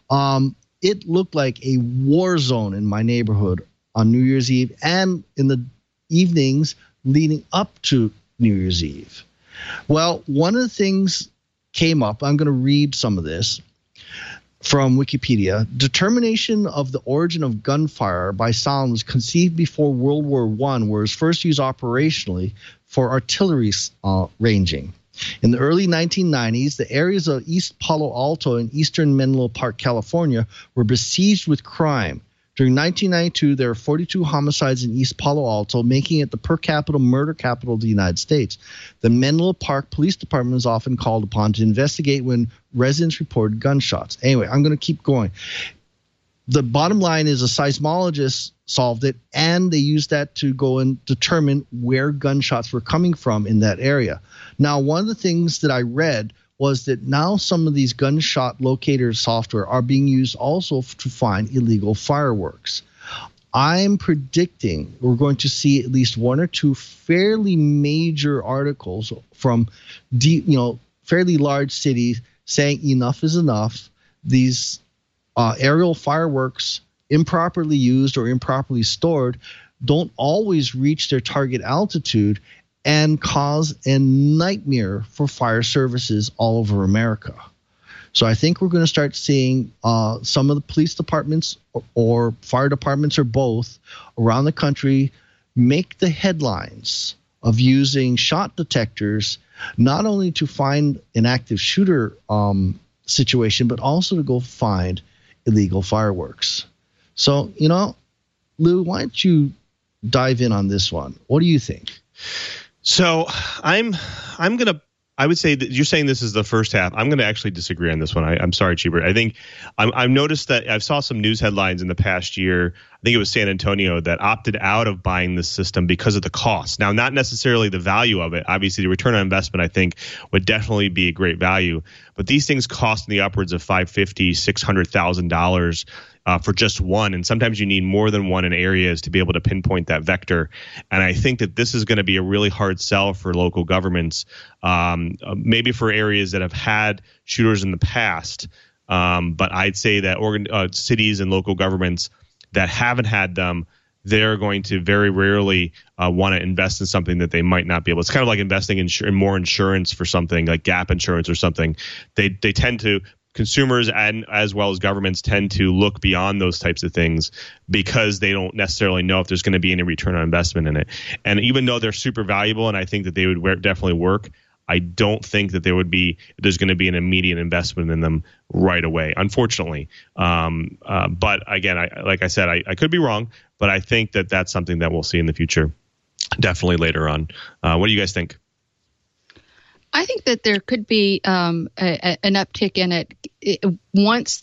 it looked like a war zone in my neighborhood on New Year's Eve and in the evenings leading up to New Year's Eve. Well, one of the things came up. I'm going to read some of this from Wikipedia. Determination of the origin of gunfire by sound was conceived before World War I, where it was first used operationally for artillery ranging. In the early 1990s, the areas of East Palo Alto and eastern Menlo Park, California, were besieged with crime. During 1992, there were 42 homicides in East Palo Alto, making it the per capita murder capital of the United States. The Menlo Park Police Department was often called upon to investigate when residents reported gunshots. Anyway, I'm going to keep going. The bottom line is a seismologist solved it, and they used that to go and determine where gunshots were coming from in that area. Now, one of the things that I read was that now some of these gunshot locator software are being used also to find illegal fireworks. I'm predicting we're going to see at least one or two fairly major articles from fairly large cities saying enough is enough. These aerial fireworks, improperly used or improperly stored, don't always reach their target altitude and cause a nightmare for fire services all over America. So I think we're going to start seeing some of the police departments or fire departments or both around the country make the headlines of using shot detectors not only to find an active shooter situation, but also to go find illegal fireworks. So, Lou, why don't you dive in on this one? What do you think? So I would say that you're saying this is the first half. I'm going to actually disagree on this one. I'm sorry, Cheever. I think I've noticed that I've saw some news headlines in the past year. I think it was San Antonio that opted out of buying this system because of the cost. Now, not necessarily the value of it. Obviously, the return on investment, I think, would definitely be a great value. But these things cost in the upwards of $550,000, $600,000 for just one. And sometimes you need more than one in areas to be able to pinpoint that vector. And I think that this is going to be a really hard sell for local governments, maybe for areas that have had shooters in the past. But I'd say that cities and local governments that haven't had them, they're going to very rarely want to invest in something that they might not be able. It's kind of like investing in more insurance for something like gap insurance or something. They tend to, consumers and as well as governments tend to look beyond those types of things because they don't necessarily know if there's going to be any return on investment in it. And even though they're super valuable and I think that they would definitely work, I don't think that there's going to be an immediate investment in them right away, unfortunately. But again, like I said, I could be wrong, but I think that that's something that we'll see in the future, definitely later on. What do you guys think? I think that there could be an uptick in it once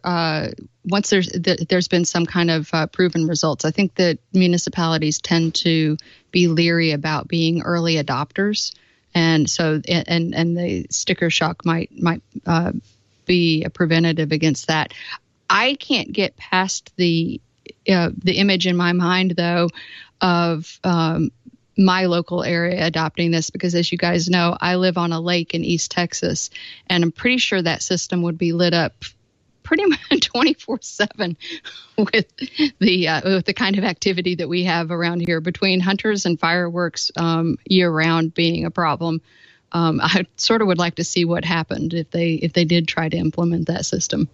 there's been some kind of proven results. I think that municipalities tend to be leery about being early adopters, and so and the sticker shock might be a preventative against that. I can't get past the image in my mind though of my local area adopting this, because as you guys know, I live on a lake in East Texas, and I'm pretty sure that system would be lit up pretty much 24/7 with the kind of activity that we have around here, between hunters and fireworks year round being a problem. I sort of would like to see what happened if they did try to implement that system.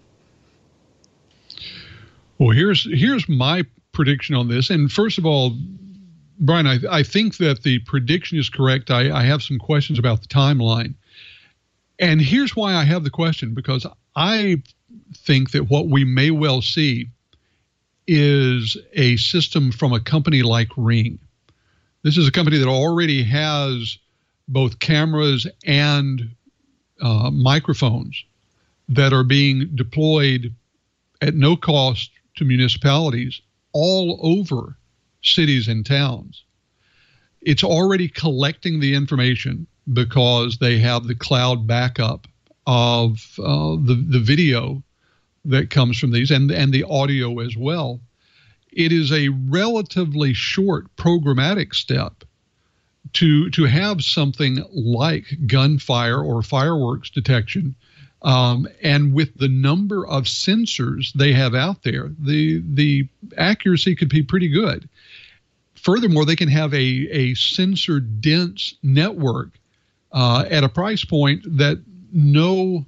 Well, here's my prediction on this. And first of all, Brian, I think that the prediction is correct. I have some questions about the timeline. And here's why I have the question, because I think that what we may well see is a system from a company like Ring. This is a company that already has both cameras and microphones that are being deployed at no cost to municipalities all over cities and towns. It's already collecting the information because they have the cloud backup of the video that comes from these and the audio as well. it is a relatively short programmatic step to have something like gunfire or fireworks detection. And with the number of sensors they have out there, the accuracy could be pretty good. Furthermore, they can have a sensor-dense network at a price point that no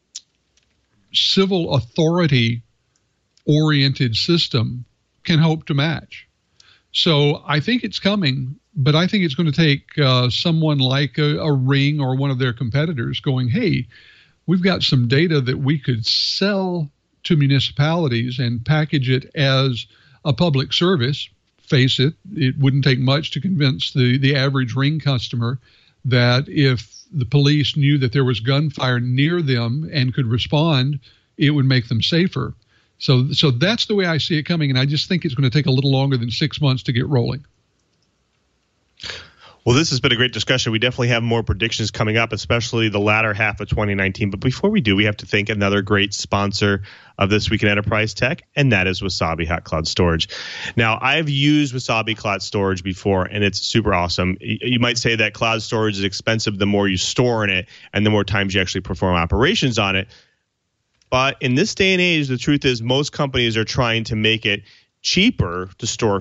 civil authority-oriented system can hope to match. So I think it's coming, but I think it's going to take someone like a Ring or one of their competitors going, hey, we've got some data that we could sell to municipalities and package it as a public service. Face it, it wouldn't take much to convince the average Ring customer that if the police knew that there was gunfire near them and could respond, it would make them safer. So that's the way I see it coming, and I just think it's going to take a little longer than 6 months to get rolling. Well, this has been a great discussion. We definitely have more predictions coming up, especially the latter half of 2019. But before we do, we have to thank another great sponsor of This Week in Enterprise Tech, and that is Wasabi Hot Cloud Storage. Now, I've used Wasabi Cloud Storage before, and it's super awesome. You might say that cloud storage is expensive the more you store in it and the more times you actually perform operations on it. But in this day and age, the truth is most companies are trying to make it cheaper to store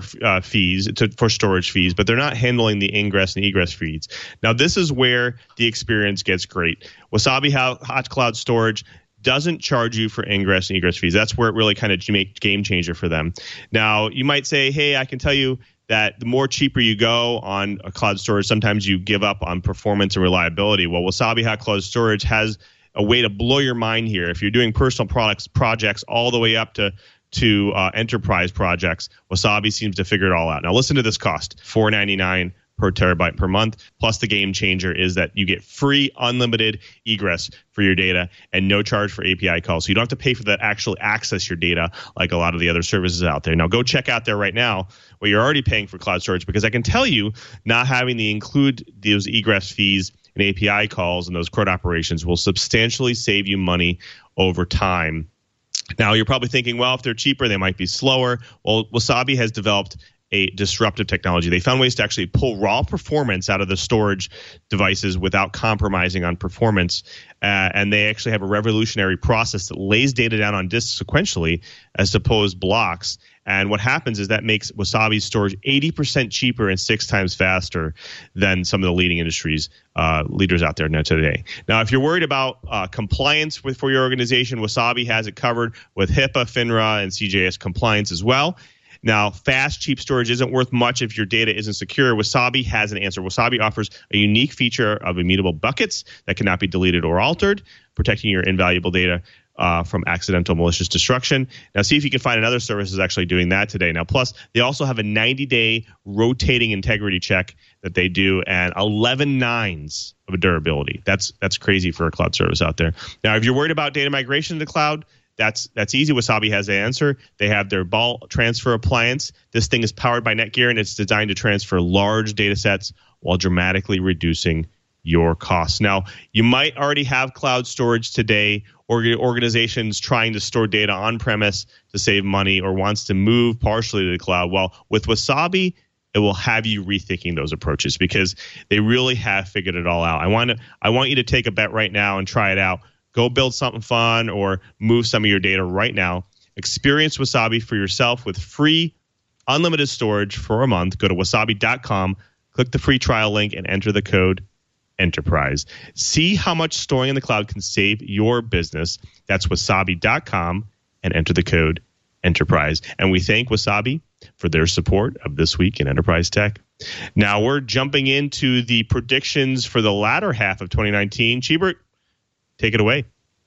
for storage fees, but they're not handling the ingress and egress fees. Now, this is where the experience gets great. Wasabi Hot Cloud Storage doesn't charge you for ingress and egress fees. That's where it really kind of make game changer for them. Now, you might say, hey, I can tell you that the more cheaper you go on a cloud storage, sometimes you give up on performance and reliability. Well, Wasabi Hot Cloud Storage has a way to blow your mind here. If you're doing personal projects all the way up to enterprise projects, Wasabi seems to figure it all out. Now, listen to this cost, $4.99 per terabyte per month. Plus, the game changer is that you get free unlimited egress for your data and no charge for API calls. So you don't have to pay for that actual access your data like a lot of the other services out there. Now, go check out there right now where you're already paying for cloud storage, because I can tell you not having to include those egress fees and API calls and those CRUD operations will substantially save you money over time. Now, you're probably thinking, well, if they're cheaper, they might be slower. Well, Wasabi has developed a disruptive technology. They found ways to actually pull raw performance out of the storage devices without compromising on performance. And they actually have a revolutionary process that lays data down on disks sequentially as opposed blocks. And what happens is that makes Wasabi's storage 80% cheaper and 6 times faster than some of the leading industries leaders out there now today. Now, if you're worried about compliance for your organization, Wasabi has it covered with HIPAA, FINRA, and CJS compliance as well. Now, fast, cheap storage isn't worth much if your data isn't secure. Wasabi has an answer. Wasabi offers a unique feature of immutable buckets that cannot be deleted or altered, protecting your invaluable data from accidental malicious destruction. Now, see if you can find another service that's actually doing that today. Now, plus, they also have a 90-day rotating integrity check that they do, and 11 nines of durability. That's crazy for a cloud service out there. Now, if you're worried about data migration to the cloud, that's easy. Wasabi has the answer. They have their Ball transfer appliance. This thing is powered by Netgear, and it's designed to transfer large data sets while dramatically reducing your costs. Now, you might already have cloud storage today, or organizations trying to store data on-premise to save money or wants to move partially to the cloud. Well, with Wasabi, it will have you rethinking those approaches because they really have figured it all out. I want you to take a bet right now and try it out. Go build something fun or move some of your data right now. Experience Wasabi for yourself with free unlimited storage for a month. Go to wasabi.com, click the free trial link, and enter the code Enterprise. See how much storing in the cloud can save your business. That's wasabi.com and enter the code Enterprise. And we thank Wasabi for their support of This Week in Enterprise Tech. Now we're jumping into the predictions for the latter half of 2019. Chibert, take it away.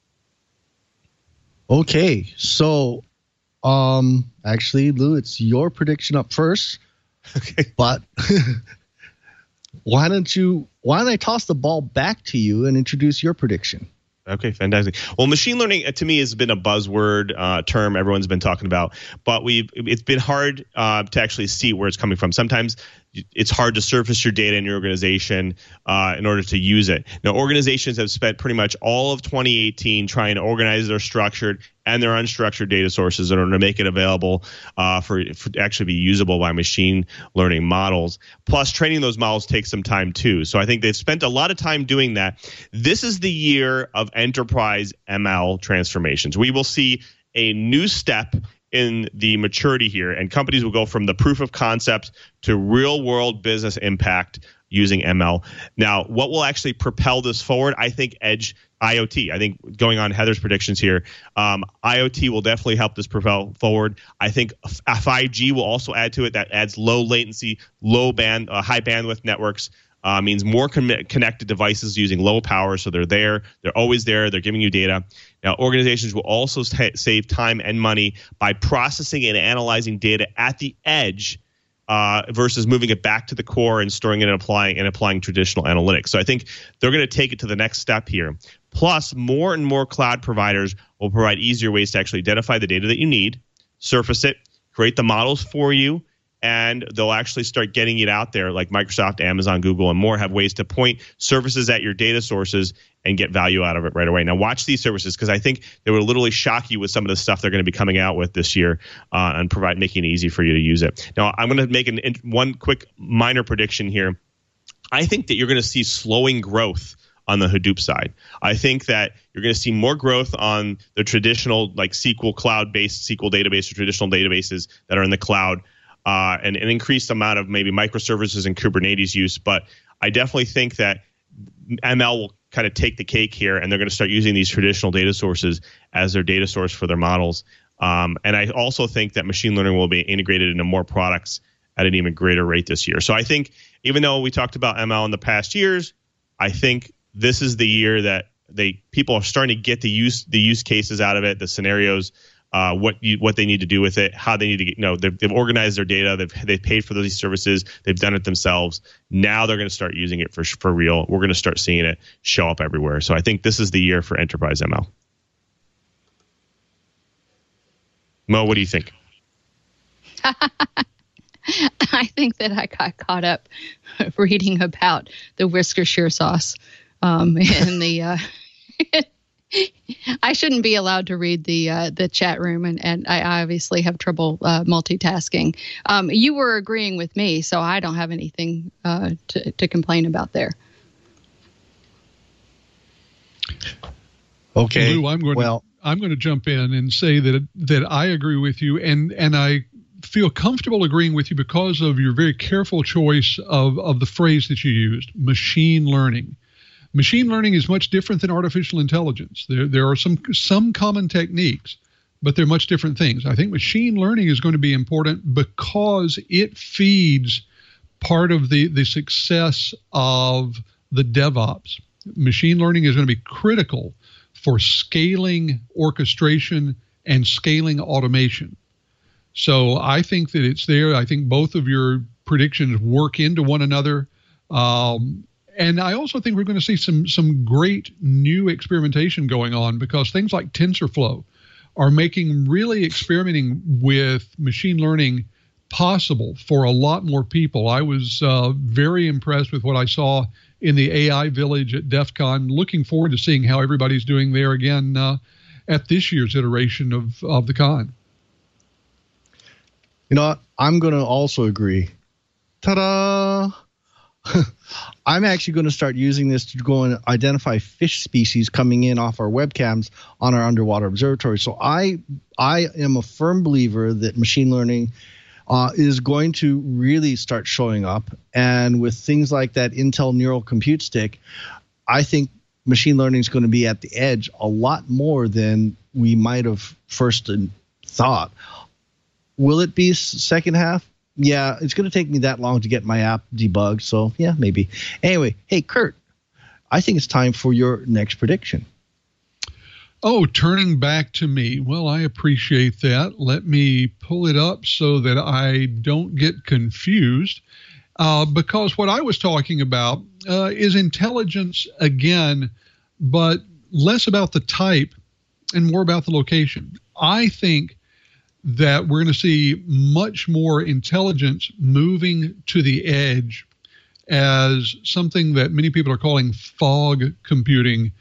Okay, so actually, Lou, it's your prediction up first. Okay, but why don't I toss the ball back to you and introduce your prediction? Okay, fantastic. Well, machine learning to me has been a buzzword term everyone's been talking about, but it's been hard to actually see where it's coming from. Sometimes it's hard to surface your data in your organization in order to use it. Now, organizations have spent pretty much all of 2018 trying to organize their structured and their unstructured data sources in order to make it available for actually be usable by machine learning models. Plus, training those models takes some time too. So I think they've spent a lot of time doing that. This is the year of enterprise ML transformations. We will see a new step in the maturity here, and companies will go from the proof of concept to real world business impact using ML. Now, what will actually propel this forward? I think edge IoT. I think going on Heather's predictions here, IoT will definitely help this propel forward. I think 5G will also add to it. That adds low latency, high bandwidth networks. Means more connected devices using low power, so they're there. They're always there. They're giving you data. Now, organizations will also save time and money by processing and analyzing data at the edge versus moving it back to the core and storing it and applying traditional analytics. So I think they're going to take it to the next step here. Plus, more and more cloud providers will provide easier ways to actually identify the data that you need, surface it, create the models for you, and they'll actually start getting it out there, like Microsoft, Amazon, Google, and more have ways to point services at your data sources and get value out of it right away. Now, watch these services because I think they will literally shock you with some of the stuff they're going to be coming out with this year and making it easy for you to use it. Now, I'm going to make one quick minor prediction here. I think that you're going to see slowing growth on the Hadoop side. I think that you're going to see more growth on the traditional like SQL cloud-based SQL database or traditional databases that are in the cloud. And an increased amount of maybe microservices and Kubernetes use. But I definitely think that ML will kind of take the cake here, and they're going to start using these traditional data sources as their data source for their models. And I also think that machine learning will be integrated into more products at an even greater rate this year. So I think even though we talked about ML in the past years, I think this is the year that people are starting to get the use cases out of it, the scenarios, what they need to do with it, how they need to get, they've organized their data, they've paid for these services, they've done it themselves. Now they're going to start using it for real. We're going to start seeing it show up everywhere. So I think this is the year for enterprise ML. Mo, what do you think? I think that I got caught up reading about the Worcestershire sauce and the. I shouldn't be allowed to read the chat room, and I obviously have trouble multitasking. You were agreeing with me, so I don't have anything to complain about there. Okay. Lou, I'm going to jump in and say that I agree with you, and I feel comfortable agreeing with you because of your very careful choice of the phrase that you used, machine learning. Machine learning is much different than artificial intelligence. There are some common techniques, but they're much different things. I think machine learning is going to be important because it feeds part of the success of the DevOps. Machine learning is going to be critical for scaling orchestration and scaling automation. So I think that it's there. I think both of your predictions work into one another. And I also think we're going to see some great new experimentation going on because things like TensorFlow are making really experimenting with machine learning possible for a lot more people. I was very impressed with what I saw in the AI Village at DEF CON. Looking forward to seeing how everybody's doing there again at this year's iteration of the con. You know, I'm going to also agree. Ta-da! I'm actually going to start using this to go and identify fish species coming in off our webcams on our underwater observatory. So I am a firm believer that machine learning is going to really start showing up. And with things like that Intel Neural Compute Stick, I think machine learning is going to be at the edge a lot more than we might have first thought. Will it be second half? Yeah, it's going to take me that long to get my app debugged, so yeah, maybe. Anyway, hey, Kurt, I think it's time for your next prediction. Oh, turning back to me. Well, I appreciate that. Let me pull it up so that I don't get confused, because what I was talking about is intelligence again, but less about the type and more about the location. I think that we're going to see much more intelligence moving to the edge as something that many people are calling fog computing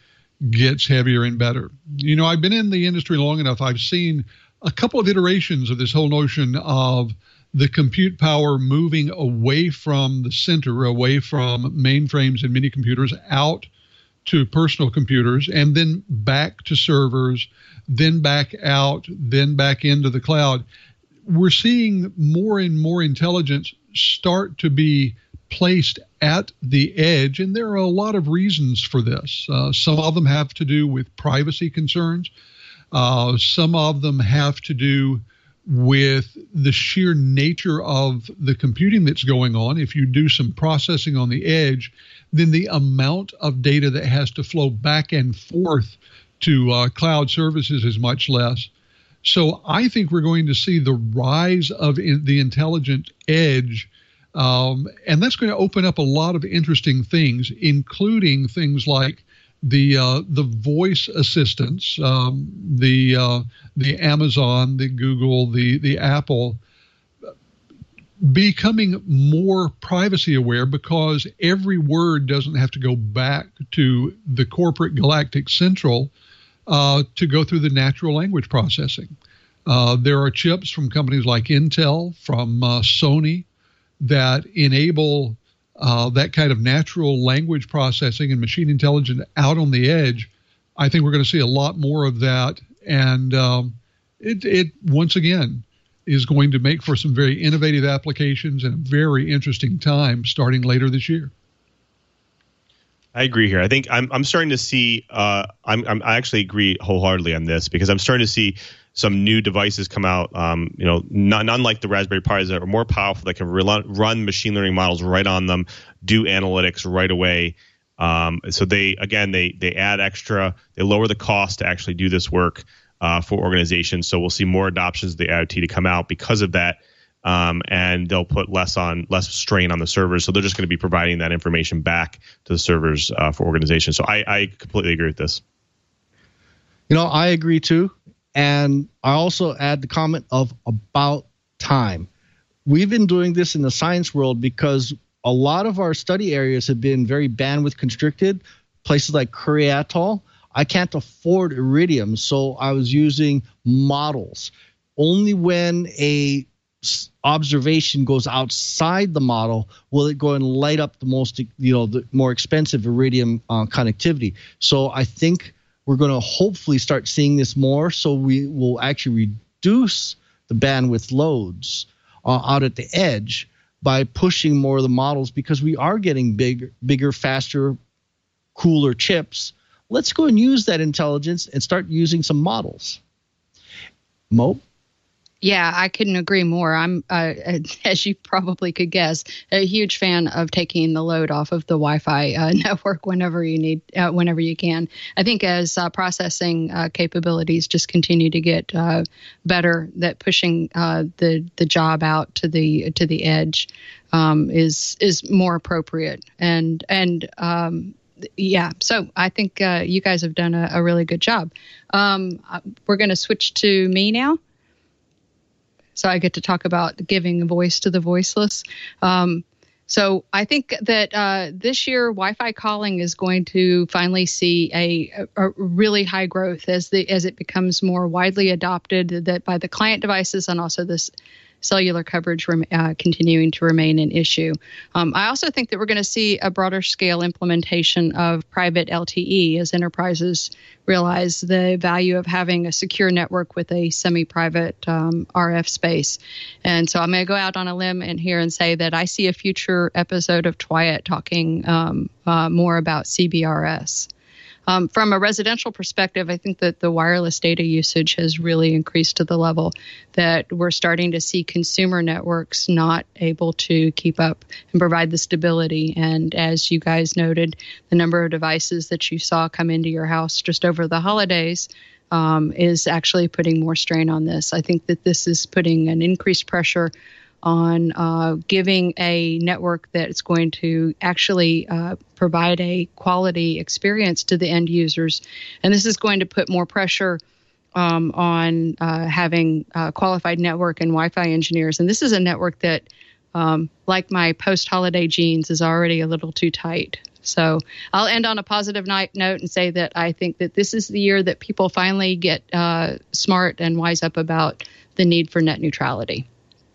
gets heavier and better. You know, I've been in the industry long enough. I've seen a couple of iterations of this whole notion of the compute power moving away from the center, away from mainframes and mini computers, out to personal computers, and then back to servers, then back out, then back into the cloud. We're seeing more and more intelligence start to be placed at the edge, and there are a lot of reasons for this. Some of them have to do with privacy concerns. Some of them have to do with the sheer nature of the computing that's going on. If you do some processing on the edge, then the amount of data that has to flow back and forth to cloud services is much less. So I think we're going to see the rise of the intelligent edge, and that's going to open up a lot of interesting things, including things like the voice assistants, the Amazon, the Google, the Apple, becoming more privacy aware because every word doesn't have to go back to the corporate galactic central to go through the natural language processing. There are chips from companies like Intel, from Sony, that enable that kind of natural language processing and machine intelligence out on the edge. I think we're going to see a lot more of that. And it once again is going to make for some very innovative applications and a very interesting time starting later this year. I agree here. I think I'm starting to see. I actually agree wholeheartedly on this because I'm starting to see some new devices come out. Not unlike the Raspberry Pis that are more powerful, that can run machine learning models right on them, do analytics right away. So they add extra. They lower the cost to actually do this work for organizations. So we'll see more adoptions of the IoT to come out because of that. And they'll put less strain on the servers. So they're just going to be providing that information back to the servers for organizations. So I completely agree with this. You know, I agree too. And I also add the comment of about time. We've been doing this in the science world because a lot of our study areas have been very bandwidth constricted. Places like Curry Atoll, I can't afford Iridium, so I was using models. Only when a observation goes outside the model will it go and light up the more expensive Iridium connectivity. So I think we're going to hopefully start seeing this more, so we will actually reduce the bandwidth loads out at the edge by pushing more of the models because we are getting bigger, faster, cooler chips. Let's go and use that intelligence and start using some models. Mo? Yeah, I couldn't agree more. I'm, as you probably could guess, a huge fan of taking the load off of the Wi-Fi network whenever you can. I think as processing capabilities just continue to get better, that pushing the job out to the edge is more appropriate. Yeah, so I think you guys have done a really good job. We're going to switch to me now. So I get to talk about giving a voice to the voiceless. So I think that this year Wi-Fi calling is going to finally see a really high growth as it becomes more widely adopted that by the client devices and also this cellular coverage continuing to remain an issue. I also think that we're going to see a broader scale implementation of private LTE as enterprises realize the value of having a secure network with a semi-private RF space. And so I'm going to go out on a limb and say that I see a future episode of Twiat talking more about CBRS. From a residential perspective, I think that the wireless data usage has really increased to the level that we're starting to see consumer networks not able to keep up and provide the stability. And as you guys noted, the number of devices that you saw come into your house just over the holidays is actually putting more strain on this. I think that this is putting an increased pressure on giving a network that's going to actually provide a quality experience to the end users. And this is going to put more pressure on having qualified network and Wi-Fi engineers. And this is a network that, like my post-holiday jeans, is already a little too tight. So I'll end on a positive note and say that I think that this is the year that people finally get smart and wise up about the need for net neutrality.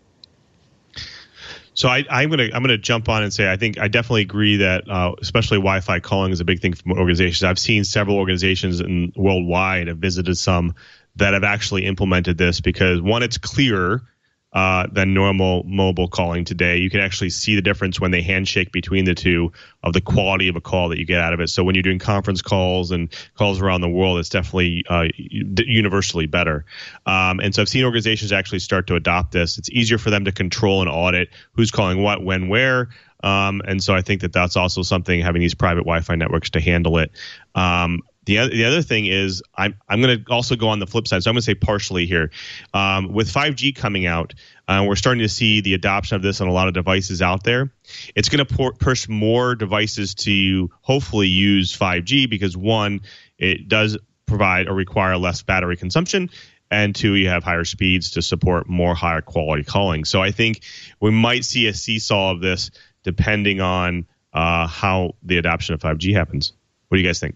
So I'm gonna jump on and say I definitely agree that especially Wi-Fi calling is a big thing for organizations. I've seen several organizations worldwide. I've visited some that have actually implemented this because one, it's clearer than normal mobile calling today. You can actually see the difference when they handshake between the two of the quality of a call that you get out of it. So when you're doing conference calls and calls around the world, it's definitely universally better. And so I've seen organizations actually start to adopt this. It's easier for them to control and audit who's calling what, when, where. And so I think that that's also something, having these private Wi-Fi networks to handle it. The other thing is I'm going to also go on the flip side. So I'm going to say partially here. With 5G coming out, we're starting to see the adoption of this on a lot of devices out there. It's going to push more devices to hopefully use 5G because, one, it does provide or require less battery consumption, and two, you have higher speeds to support more higher quality calling. So I think we might see a seesaw of this depending on how the adoption of 5G happens. What do you guys think?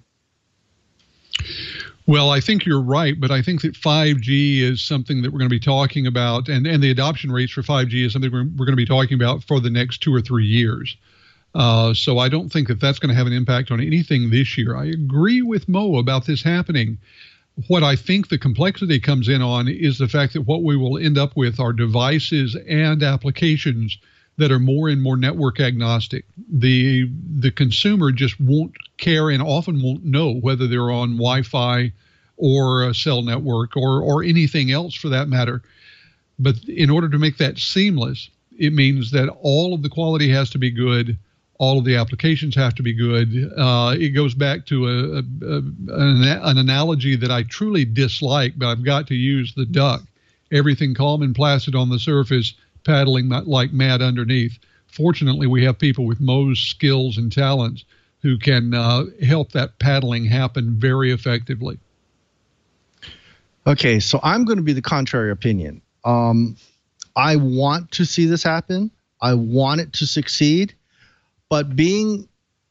Well, I think you're right, but I think that 5G is something that we're going to be talking about, and the adoption rates for 5G is something we're going to be talking about for the next 2 or 3 years. So I don't think that that's going to have an impact on anything this year. I agree with Mo about this happening. What I think the complexity comes in on is the fact that what we will end up with are devices and applications that are more and more network agnostic. The consumer just won't care and often won't know whether they're on Wi-Fi or a cell network or anything else for that matter. But in order to make that seamless, it means that all of the quality has to be good, all of the applications have to be good. It goes back to an analogy that I truly dislike, but I've got to use: the duck. Everything calm and placid on the surface, paddling like mad underneath. Fortunately, we have people with Mo's skills and talents who can help that paddling happen very effectively. Okay, so I'm going to be the contrary opinion. I want to see this happen. I want it to succeed. But being,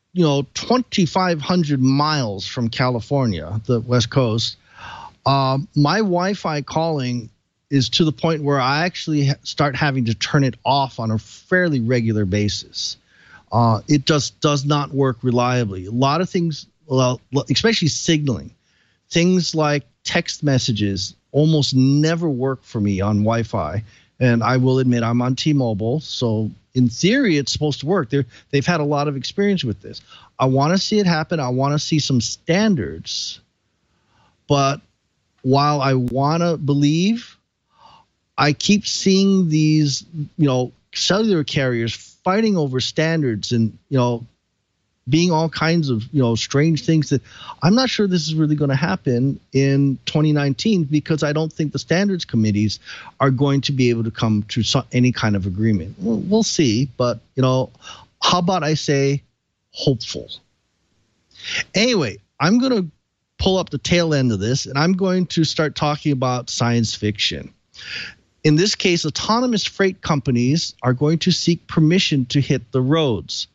2,500 miles from California, the West Coast, my Wi-Fi calling is to the point where I actually start having to turn it off on a fairly regular basis. It just does not work reliably. A lot of things, well, especially signaling, things like text messages almost never work for me on Wi-Fi. And I will admit I'm on T-Mobile, so in theory it's supposed to work. They've had a lot of experience with this. I want to see it happen. I want to see some standards. But while I want to believe, I keep seeing these, cellular carriers fighting over standards and, being all kinds of, strange things that I'm not sure this is really going to happen in 2019 because I don't think the standards committees are going to be able to come to any kind of agreement. We'll see. But, how about I say hopeful? Anyway, I'm going to pull up the tail end of this and I'm going to start talking about science fiction. In this case, autonomous freight companies are going to seek permission to hit the roads.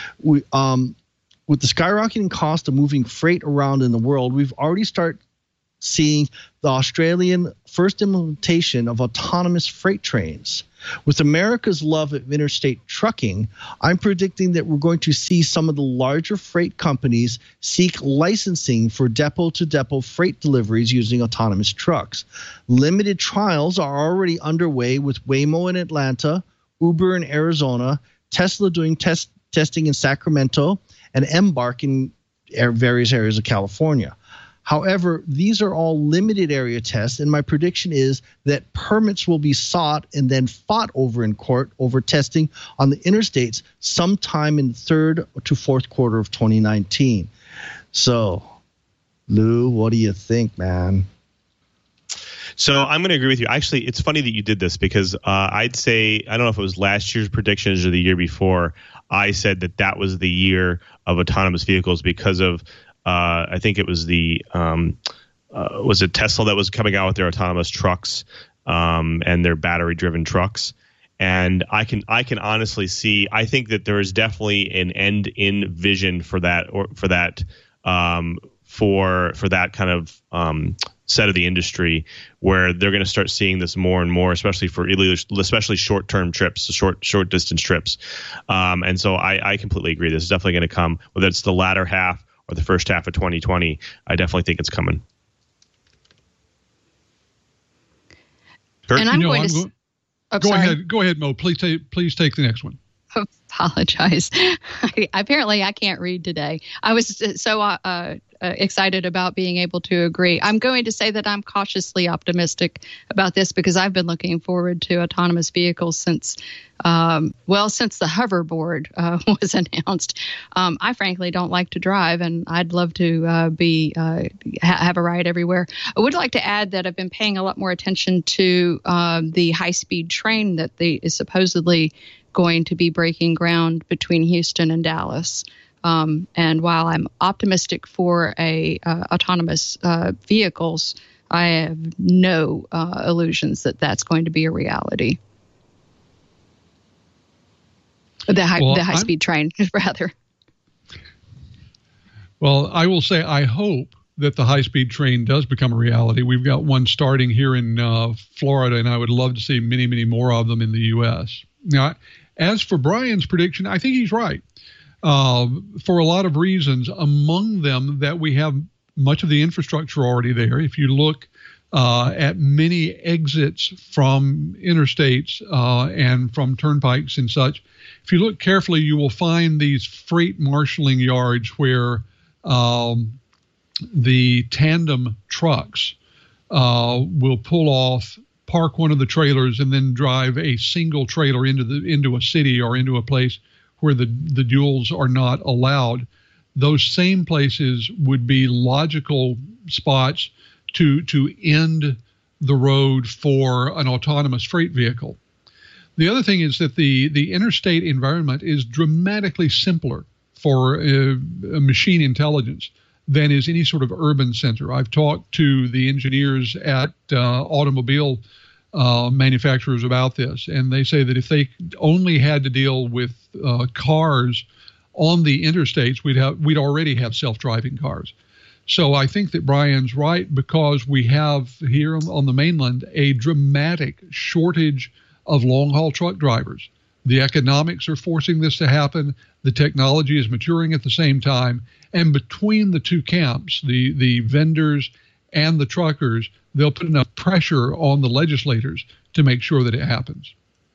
With the skyrocketing cost of moving freight around in the world, we've already started seeing the Australian first implementation of autonomous freight trains. With America's love of interstate trucking, I'm predicting that we're going to see some of the larger freight companies seek licensing for depot-to-depot freight deliveries using autonomous trucks. Limited trials are already underway with Waymo in Atlanta, Uber in Arizona, Tesla doing testing in Sacramento, and Embark in various areas of California. However, these are all limited area tests, and my prediction is that permits will be sought and then fought over in court over testing on the interstates sometime in the third to fourth quarter of 2019. So, Lou, what do you think, man? So I'm going to agree with you. Actually, it's funny that you did this because I'd say, I don't know if it was last year's predictions or the year before, I said that was the year of autonomous vehicles because of, I think it was was it Tesla that was coming out with their autonomous trucks and their battery-driven trucks. And I can honestly see. I think that there is definitely an end in vision for that, or for that kind of set of the industry, where they're going to start seeing this more and more, especially short-term trips, short distance trips. And so I completely agree. This is definitely going to come, whether it's the latter half or the first half of 2020. I definitely think it's coming. Kurt? And I'm going to. Go ahead, Mo. Please take the next one. Apologize. Apparently, I can't read today. I was so excited about being able to agree. I'm going to say that I'm cautiously optimistic about this because I've been looking forward to autonomous vehicles since the hoverboard was announced. I frankly don't like to drive, and I'd love to have a ride everywhere. I would like to add that I've been paying a lot more attention to the high-speed train that is supposedly going to be breaking ground between Houston and Dallas. And while I'm optimistic for autonomous vehicles, I have no illusions that that's going to be a reality. The high-speed train, rather. Well, I will say I hope that the high-speed train does become a reality. We've got one starting here in Florida, and I would love to see many, many more of them in the U.S. Now, as for Brian's prediction, I think he's right. For a lot of reasons, among them that we have much of the infrastructure already there. If you look at many exits from interstates and from turnpikes and such, if you look carefully, you will find these freight marshaling yards where the tandem trucks will pull off, park one of the trailers, and then drive a single trailer into a city or into a place where the duals are not allowed. Those same places would be logical spots to end the road for an autonomous freight vehicle. The other thing is that the interstate environment is dramatically simpler for machine intelligence than is any sort of urban center. I've talked to the engineers at automobile manufacturers about this, and they say that if they only had to deal with cars on the interstates, we'd already have self-driving cars. So I think that Brian's right, because we have here on the mainland a dramatic shortage of long-haul truck drivers. The economics are forcing this to happen. The technology is maturing at the same time. And between the two camps, the vendors and the truckers, they'll put enough pressure on the legislators to make sure that it happens.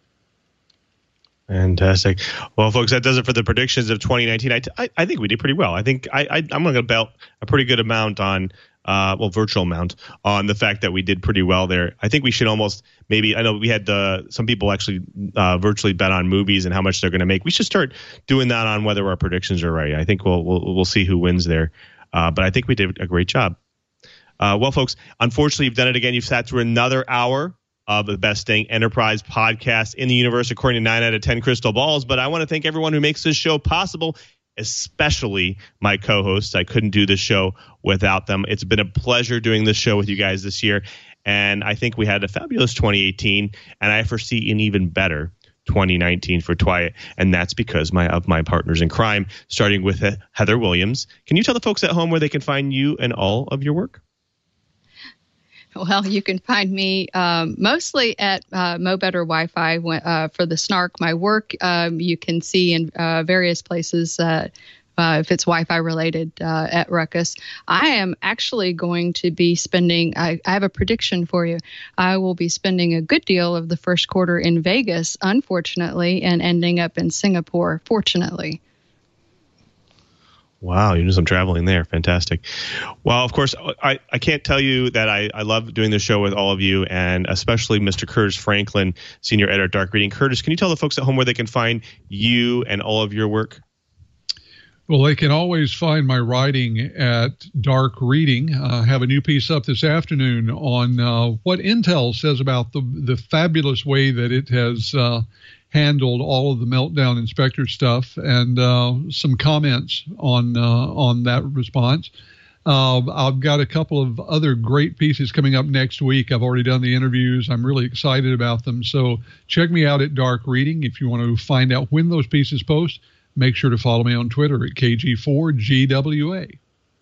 Fantastic. Well, folks, that does it for the predictions of 2019. I think we did pretty well. I think I'm going to bet a pretty good amount on, virtual amount on the fact that we did pretty well there. I think we should almost maybe, I know we had some people actually virtually bet on movies and how much they're going to make. We should start doing that on whether our predictions are right. I think we'll see who wins there. But I think we did a great job. Well, folks, unfortunately, you've done it again. You've sat through another hour of the Best Dang Enterprise podcast in the universe, according to 9 out of 10 crystal balls. But I want to thank everyone who makes this show possible, especially my co-hosts. I couldn't do this show without them. It's been a pleasure doing this show with you guys this year. And I think we had a fabulous 2018, and I foresee an even better 2019 for Twyat. And that's because of my partners in crime, starting with Heather Williams. Can you tell the folks at home where they can find you and all of your work? Well, you can find me mostly at Mo Better Wi-Fi for the Snark. My work you can see in various places if it's Wi-Fi related at Ruckus. I am actually going to be spending, I have a prediction for you. I will be spending a good deal of the first quarter in Vegas, unfortunately, and ending up in Singapore, fortunately. Wow, you do some traveling there. Fantastic. Well, of course, I can't tell you that I love doing this show with all of you, and especially Mr. Curtis Franklin, senior editor at Dark Reading. Curtis, can you tell the folks at home where they can find you and all of your work? Well, they can always find my writing at Dark Reading. I have a new piece up this afternoon on what Intel says about the fabulous way that it has handled all of the Meltdown Inspector stuff, and some comments on that response. I've got a couple of other great pieces coming up next week. I've already done the interviews. I'm really excited about them. So check me out at Dark Reading. If you want to find out when those pieces post, make sure to follow me on Twitter at KG4GWA.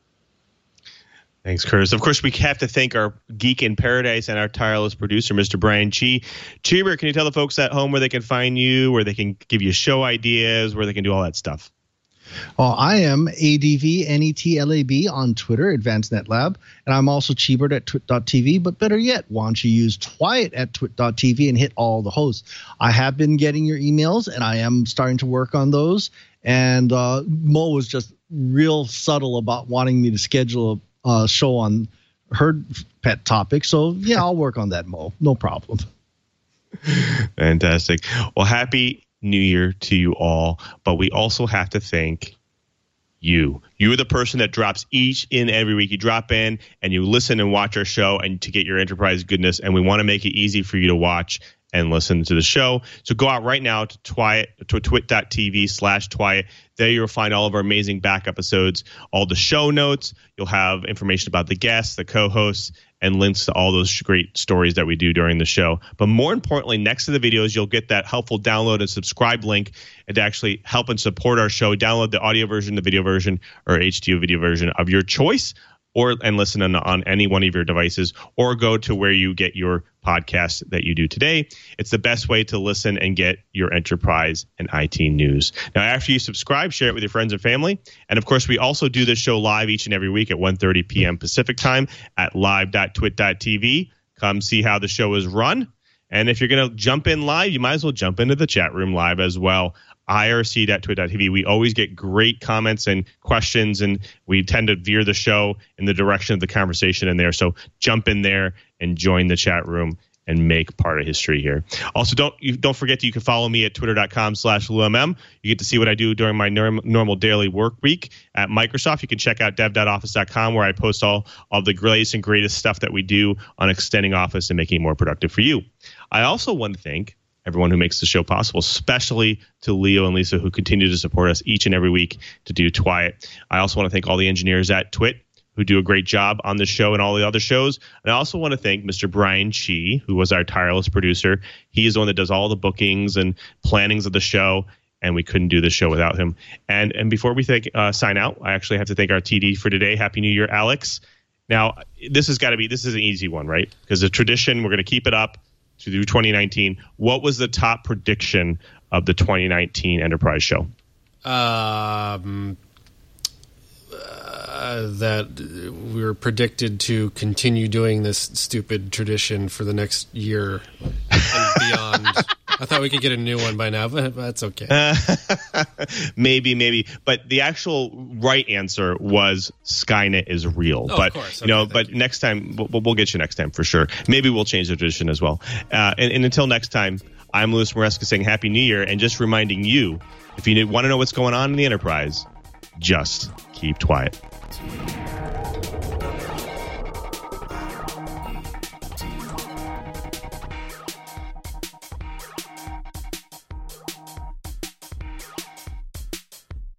Thanks, Curtis. Of course, we have to thank our geek in paradise and our tireless producer, Mr. Brian Chi. Cheever, can you tell the folks at home where they can find you, where they can give you show ideas, where they can do all that stuff? I am ADVNETLAB on Twitter, Advanced Net Lab, and I'm also Cheebert at twit.tv, but better yet, why don't you use Twiat at twit.tv and hit all the hosts. I have been getting your emails, and I am starting to work on those, and Mo was just real subtle about wanting me to schedule a show on her pet topic, so yeah, I'll work on that, Mo. No problem. Fantastic. Well, happy New Year to you all, but we also have to thank you. You're the person that drops each in every week. You drop in and you listen and watch our show and to get your enterprise goodness, and we want to make it easy for you to watch and listen to the show. So go out right now to twit.tv/Twiat. There you'll find all of our amazing back episodes, all the show notes. You'll have information about the guests, the co-hosts, and links to all those great stories that we do during the show. But more importantly, next to the videos, you'll get that helpful download and subscribe link, and to actually help and support our show, download the audio version, the video version, or HD video version of your choice, and listen on any one of your devices, or go to where you get your podcast that you do today. It's the best way to listen and get your enterprise and IT news. Now, after you subscribe, share it with your friends and family. And of course, we also do this show live each and every week at 1:30 p.m. Pacific time at live.twit.tv. Come see how the show is run. And if you're going to jump in live, you might as well jump into the chat room live as well. IRC.twit.tv. We always get great comments and questions, and we tend to veer the show in the direction of the conversation in there. So jump in there and join the chat room and make part of history here. Also, don't forget that you can follow me at twitter.com/LouMM. You get to see what I do during my normal daily work week at Microsoft. You can check out dev.office.com, where I post all of the latest and greatest stuff that we do on extending Office and making it more productive for you. I also want to thank everyone who makes the show possible, especially to Leo and Lisa, who continue to support us each and every week to do Twiat. I also want to thank all the engineers at Twit who do a great job on this show and all the other shows. And I also want to thank Mr. Brian Chi, who was our tireless producer. He is the one that does all the bookings and plannings of the show, and we couldn't do this show without him. And before we sign out, I actually have to thank our TD for today. Happy New Year, Alex. Now, this is an easy one, right? Because the tradition, we're going to keep it up through 2019. What was the top prediction of the 2019 Enterprise show? That we were predicted to continue doing this stupid tradition for the next year and beyond. I thought we could get a new one by now, but that's okay. Maybe. But the actual right answer was Skynet is real. Oh, but of course. Okay, but next time we'll get you next time for sure. Maybe we'll change the tradition as well. And until next time, I'm Louis Maresca saying Happy New Year, and just reminding you, if you want to know what's going on in the Enterprise, just keep quiet.